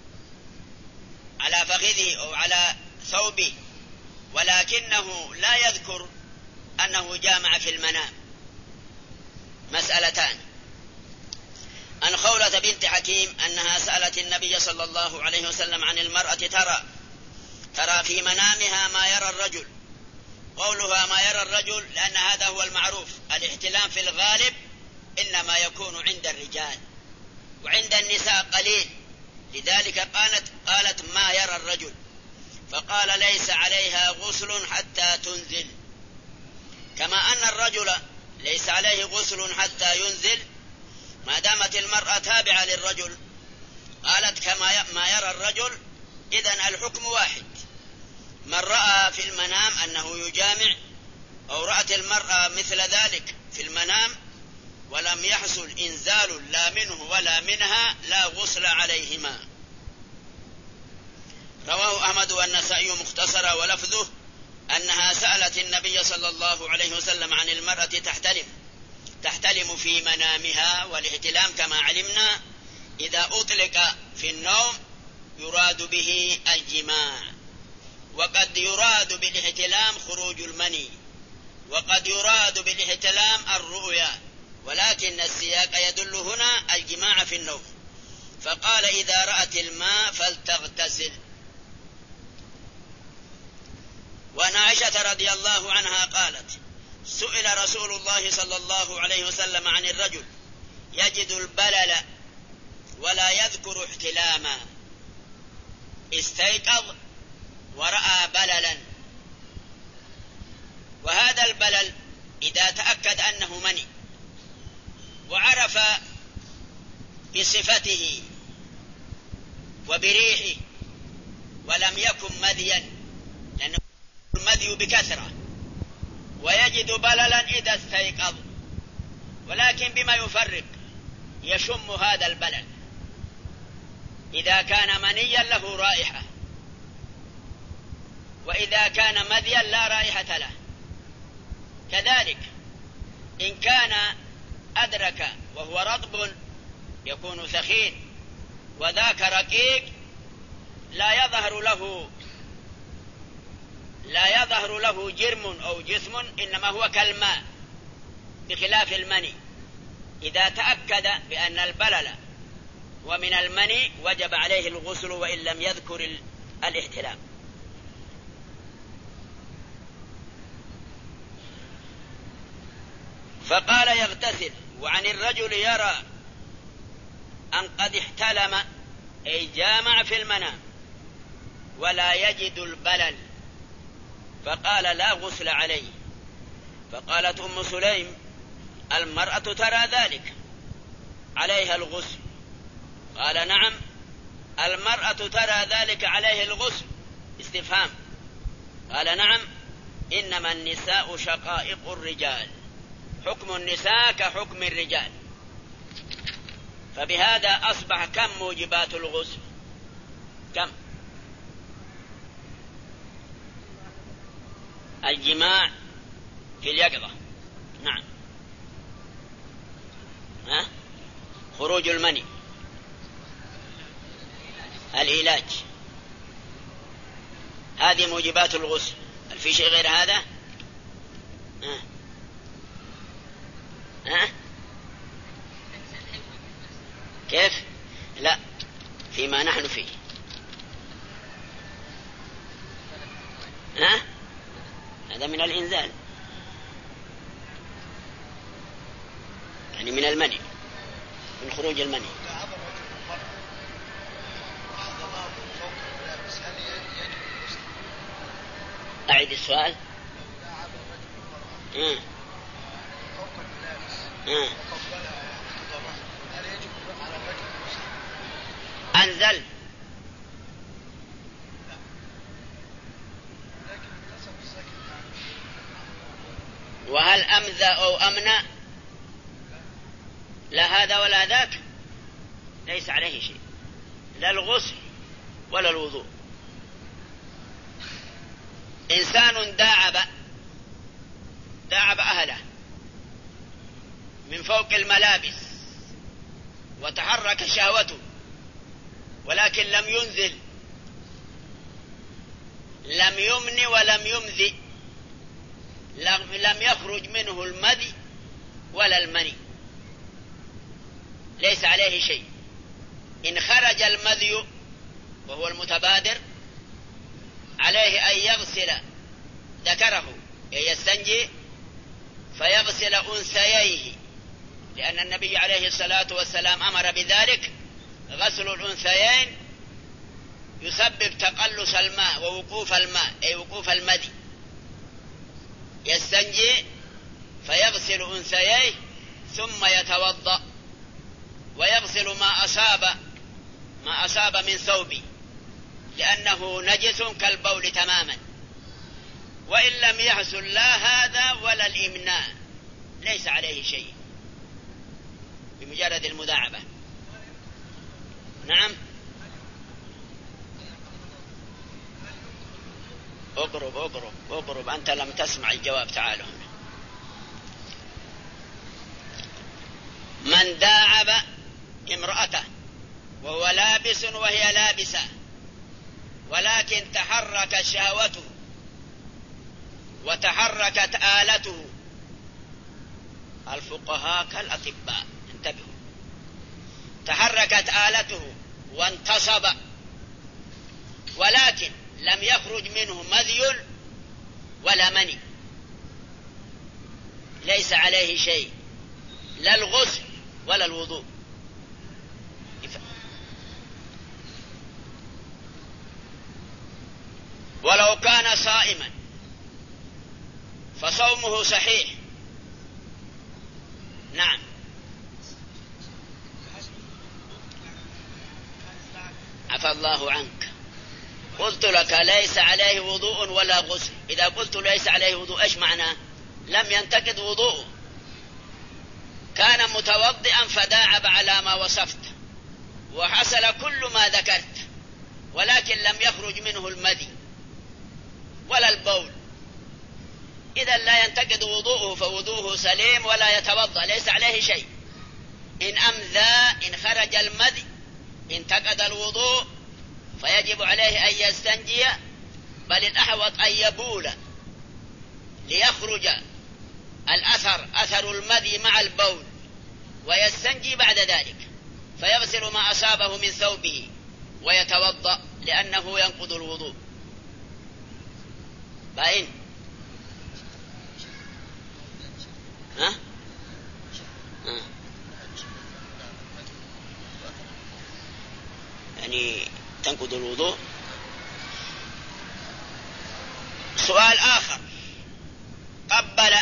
على فخذه أو على ثوبه ولكنه لا يذكر أنه جامع في المنام. مسألتان: عن خولة بنت حكيم أنها سألت النبي صلى الله عليه وسلم عن المرأة ترى ترى في منامها ما يرى الرجل. قولها ما يرى الرجل لأن هذا هو المعروف، الاحتلام في الغالب إنما يكون عند الرجال وعند النساء قليل، لذلك قالت, قالت ما يرى الرجل، فقال ليس عليها غسل حتى تنزل، كما أن الرجل ليس عليه غسل حتى ينزل ما دامت المرأة تابعة للرجل. قالت كما ما يرى الرجل، إذن الحكم واحد. من رأى في المنام أنه يجامع أو رأت المرأة مثل ذلك في المنام ولم يحصل إنزال لا منه ولا منها لا غسل عليهما. رواه أحمد والنسائي مختصرا ولفظه أنها سألت النبي صلى الله عليه وسلم عن المرأة تحتلم تحتلم في منامها، والاحتلام كما علمنا إذا أطلق في النوم يراد به الجماع، وقد يراد بالاحتلام خروج المني، وقد يراد بالاحتلام الرؤيا، ولكن السياق يدل هنا الجماع في النوم. فقال إذا رأت الماء فلتغتسل. وعن عائشة رضي الله عنها قالت سئل رسول الله صلى الله عليه وسلم عن الرجل يجد البلل ولا يذكر احتلاما، استيقظ ورأى بللا، وهذا البلل إذا تأكد أنه مني وعرف بصفته وبريحه ولم يكن مذيا، لأنه المذي بكثرة، ويجد بللا إذا استيقظ، ولكن بما يفرق يشم هذا البلل. إذا كان منيا له رائحة، وإذا كان مذيا لا رائحة له. كذلك إن كان أدرك وهو رطب يكون ثخين، وذاك رقيق لا يظهر له لا يظهر له جرم أو جسم، إنما هو كالماء، بخلاف المني. إذا تأكد بأن البلل ومن المني وجب عليه الغسل وإن لم يذكر الاحتلام. فقال يغتسل. وعن الرجل يرى أن قد احتلم أي جامع في المنام ولا يجد البلل، فقال لا غسل عليه. فقالت أم سليم المرأة ترى ذلك عليها الغسل؟ قال نعم المرأة ترى ذلك عليه الغسل. استفهام. قال نعم إنما النساء شقائق الرجال، حكم النساء كحكم الرجال. فبهذا أصبح كم موجبات الغسل؟ كم؟ الجماع في اليقظة، نعم، ها؟ خروج المني، العلاج، هذه موجبات الغسل. هل في شيء غير هذا؟ ها؟ ها؟ كيف؟ لا، فيما نحن فيه. ها؟ هذا من الإنزال، يعني من المني، من خروج المني. أعيد السؤال. أنزل وهل أمذى أو أمنى لا هذا ولا ذاك ليس عليه شيء، لا الغسل ولا الوضوء. إنسان داعب داعب أهله من فوق الملابس وتحرك شهوته ولكن لم ينزل، لم يمن ولم يمذي، لم يخرج منه المذي ولا المني، ليس عليه شيء. إن خرج المذي وهو المتبادر عليه أن يغسل ذكره، يستنجي فيغسل أنثييه، لأن النبي عليه الصلاة والسلام أمر بذلك. غسل الأنثيين يسبب تقلص الماء ووقوف الماء أي وقوف المذي. يستنجي فيغسل أنثييه ثم يتوضأ ويغسل ما أصاب ما أصاب من ثوبه لأنه نجس كالبول تماما. وإن لم يحصل لا هذا ولا الإمناء ليس عليه شيء بمجرد المداعبة. نعم اقرب اقرب اقرب أنت لم تسمع الجواب. تعالوا هنا. من داعب امرأته وهو لابس وهي لابسة ولكن تحرك شهوته وتحركت آلته، الفقهاء كالأطباء انتبهوا، تحركت آلته وانتصب ولكن لم يخرج منه مذي ولا مني، ليس عليه شيء، لا الغسل ولا الوضوء. ولو كان صائما فصومه صحيح. نعم عفى الله عنك. قلت لك ليس عليه وضوء ولا غسل. إذا قلت ليس عليه وضوء إيش معناه؟ لم ينتقد وضوءه، كان متوضئا فداعب على ما وصفت وحصل كل ما ذكرت ولكن لم يخرج منه المذي ولا البول، إذا لا ينتقد وضوءه فوضوءه سليم ولا يتوضأ، ليس عليه شيء. إن أمذى إن خرج المذي انتقد الوضوء فيجب عليه أن يستنجي، بل الأحوط أن يبول ليخرج الأثر أثر المذي مع البول ويستنجي بعد ذلك، فيغسل ما أصابه من ثوبه ويتوضأ لأنه ينقض الوضوء. باين؟ ها؟ ها؟ يعني تنقض الوضوء. سؤال آخر، قبل،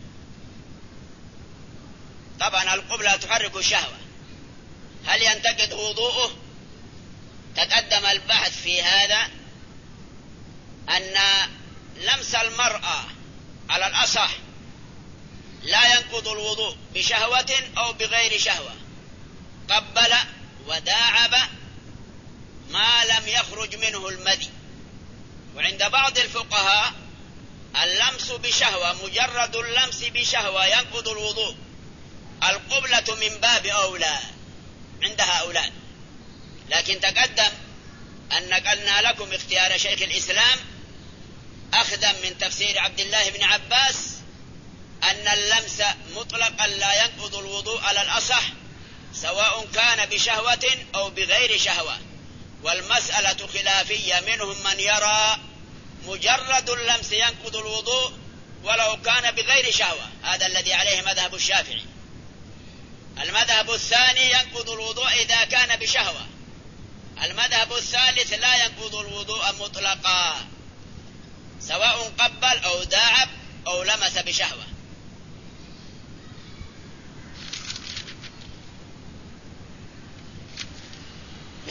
طبعا القبلة تحرك الشهوة، هل ينتقد وضوءه؟ تقدم البحث في هذا أن لمس المرأة على الأصح لا ينقض الوضوء بشهوة أو بغير شهوة، قبل وداعب ما لم يخرج منه المذي. وعند بعض الفقهاء اللمس بشهوة، مجرد اللمس بشهوة ينقض الوضوء، القبلة من باب أولى عند هؤلاء. لكن تقدم أن نقلنا لكم اختيار شيخ الإسلام أخذا من تفسير عبد الله بن عباس أن اللمس مطلقا لا ينقض الوضوء على الأصح سواء كان بشهوة أو بغير شهوة، والمسألة خلافية، منهم من يرى مجرد اللمس ينقض الوضوء ولو كان بغير شهوة، هذا الذي عليه مذهب الشافعي. المذهب الثاني ينقض الوضوء إذا كان بشهوة. المذهب الثالث لا ينقض الوضوء مطلقا سواء قبل أو داعب أو لمس بشهوة.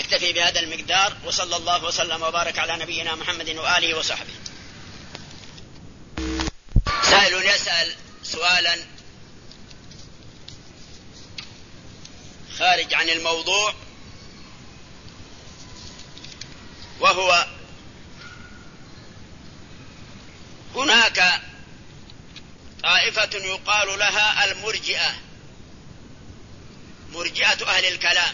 نكتفي بهذا المقدار، وصلى الله وسلم وبارك على نبينا محمد وآله وصحبه. سائل يسأل سؤالا خارج عن الموضوع، وهو هناك طائفة يقال لها المرجئة، مرجئة أهل الكلام،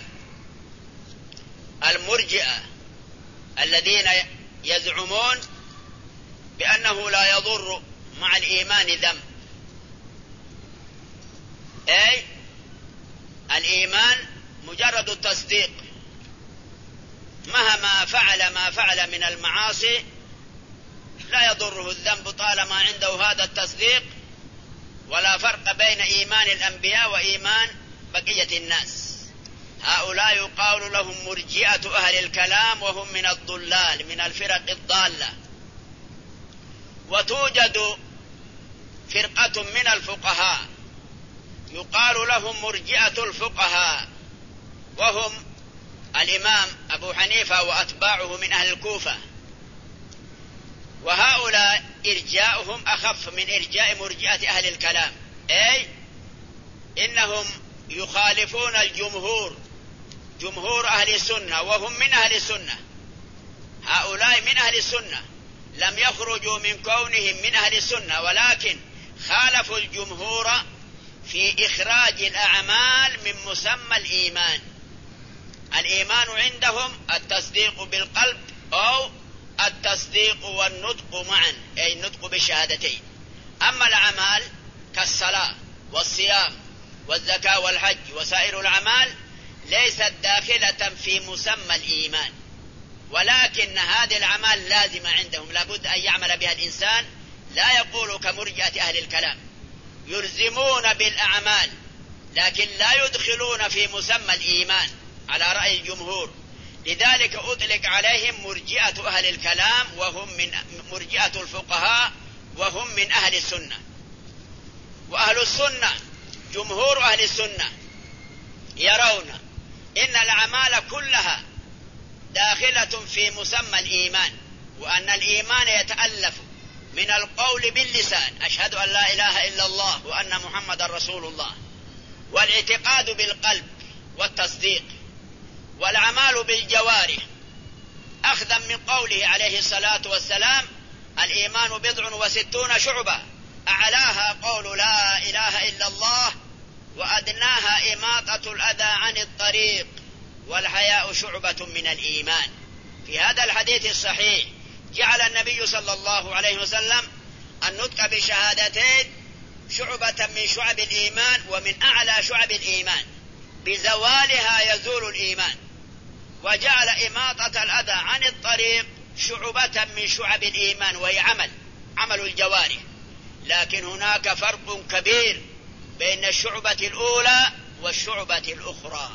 المرجئة الذين يزعمون بأنه لا يضر مع الإيمان ذنب، أي الإيمان مجرد التصديق، مهما فعل ما فعل من المعاصي لا يضره الذنب طالما عنده هذا التصديق، ولا فرق بين إيمان الأنبياء وإيمان بقية الناس. هؤلاء يقال لهم مرجئة أهل الكلام، وهم من الضلال، من الفرق الضالة. وتوجد فرقة من الفقهاء يقال لهم مرجئة الفقهاء، وهم الإمام أبو حنيفة وأتباعه من أهل الكوفة، وهؤلاء إرجاؤهم أخف من إرجاء مرجئة أهل الكلام، أي إنهم يخالفون الجمهور، جمهور أهل السنة، وهم من أهل السنة. هؤلاء من أهل السنة، لم يخرجوا من كونهم من أهل السنة، ولكن خالفوا الجمهور في إخراج الأعمال من مسمى الإيمان. الإيمان عندهم التصديق بالقلب أو التصديق والنطق معا، أي النطق بالشهادتين. أما الأعمال كالصلاة والصيام والزكاة والحج وسائر الأعمال ليست داخلة في مسمى الإيمان، ولكن هذه الأعمال لازمة عندهم، لابد أن يعمل بها الإنسان، لا يقول كمرجئة أهل الكلام، يلزمون بالأعمال لكن لا يدخلون في مسمى الإيمان على رأي الجمهور. لذلك أطلق عليهم مرجئة أهل الكلام، وهم من مرجئة الفقهاء، وهم من أهل السنة. وأهل السنة جمهور أهل السنة يرون إن الأعمال كلها داخلة في مسمى الإيمان، وأن الإيمان يتألف من القول باللسان أشهد أن لا إله إلا الله وأن محمد رسول الله، والاعتقاد بالقلب والتصديق، والأعمال بالجوارح، أخذا من قوله عليه الصلاة والسلام الإيمان بضع وستون شعبة، أعلاها قول لا إله إلا الله، وأدناها إماطة الأذى عن الطريق، والحياء شعبة من الإيمان. في هذا الحديث الصحيح جعل النبي صلى الله عليه وسلم النطق بشهادتين شعبة من شعب الإيمان، ومن أعلى شعب الإيمان، بزوالها يزول الإيمان. وجعل إماطة الأذى عن الطريق شعبة من شعب الإيمان، وهي عمل عمل الجوارح. لكن هناك فرق كبير بين الشعبة الأولى والشعبة الأخرى.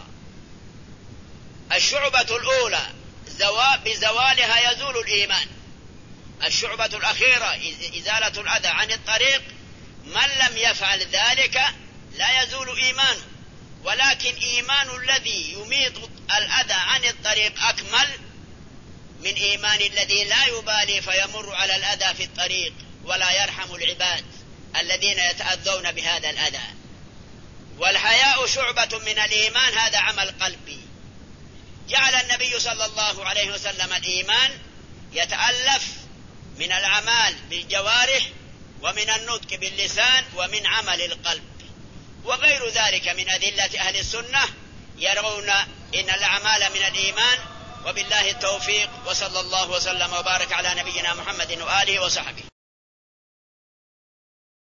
الشعبة الأولى بزوالها يزول الإيمان، الشعبة الأخيرة إزالة الأذى عن الطريق، من لم يفعل ذلك لا يزول إيمانه، ولكن إيمان الذي يميط الأذى عن الطريق أكمل من إيمان الذي لا يبالي فيمر على الأذى في الطريق ولا يرحم العباد الذين يتأذون بهذا الأذى. والحياء شعبة من الإيمان، هذا عمل قلبي. جعل النبي صلى الله عليه وسلم الإيمان يتألف من الأعمال بالجوارح، ومن النطق باللسان، ومن عمل القلب، وغير ذلك من أدلة أهل السنة يرون إن الأعمال من الإيمان. وبالله التوفيق، وصلى الله وسلم وبارك على نبينا محمد وآله وصحبه.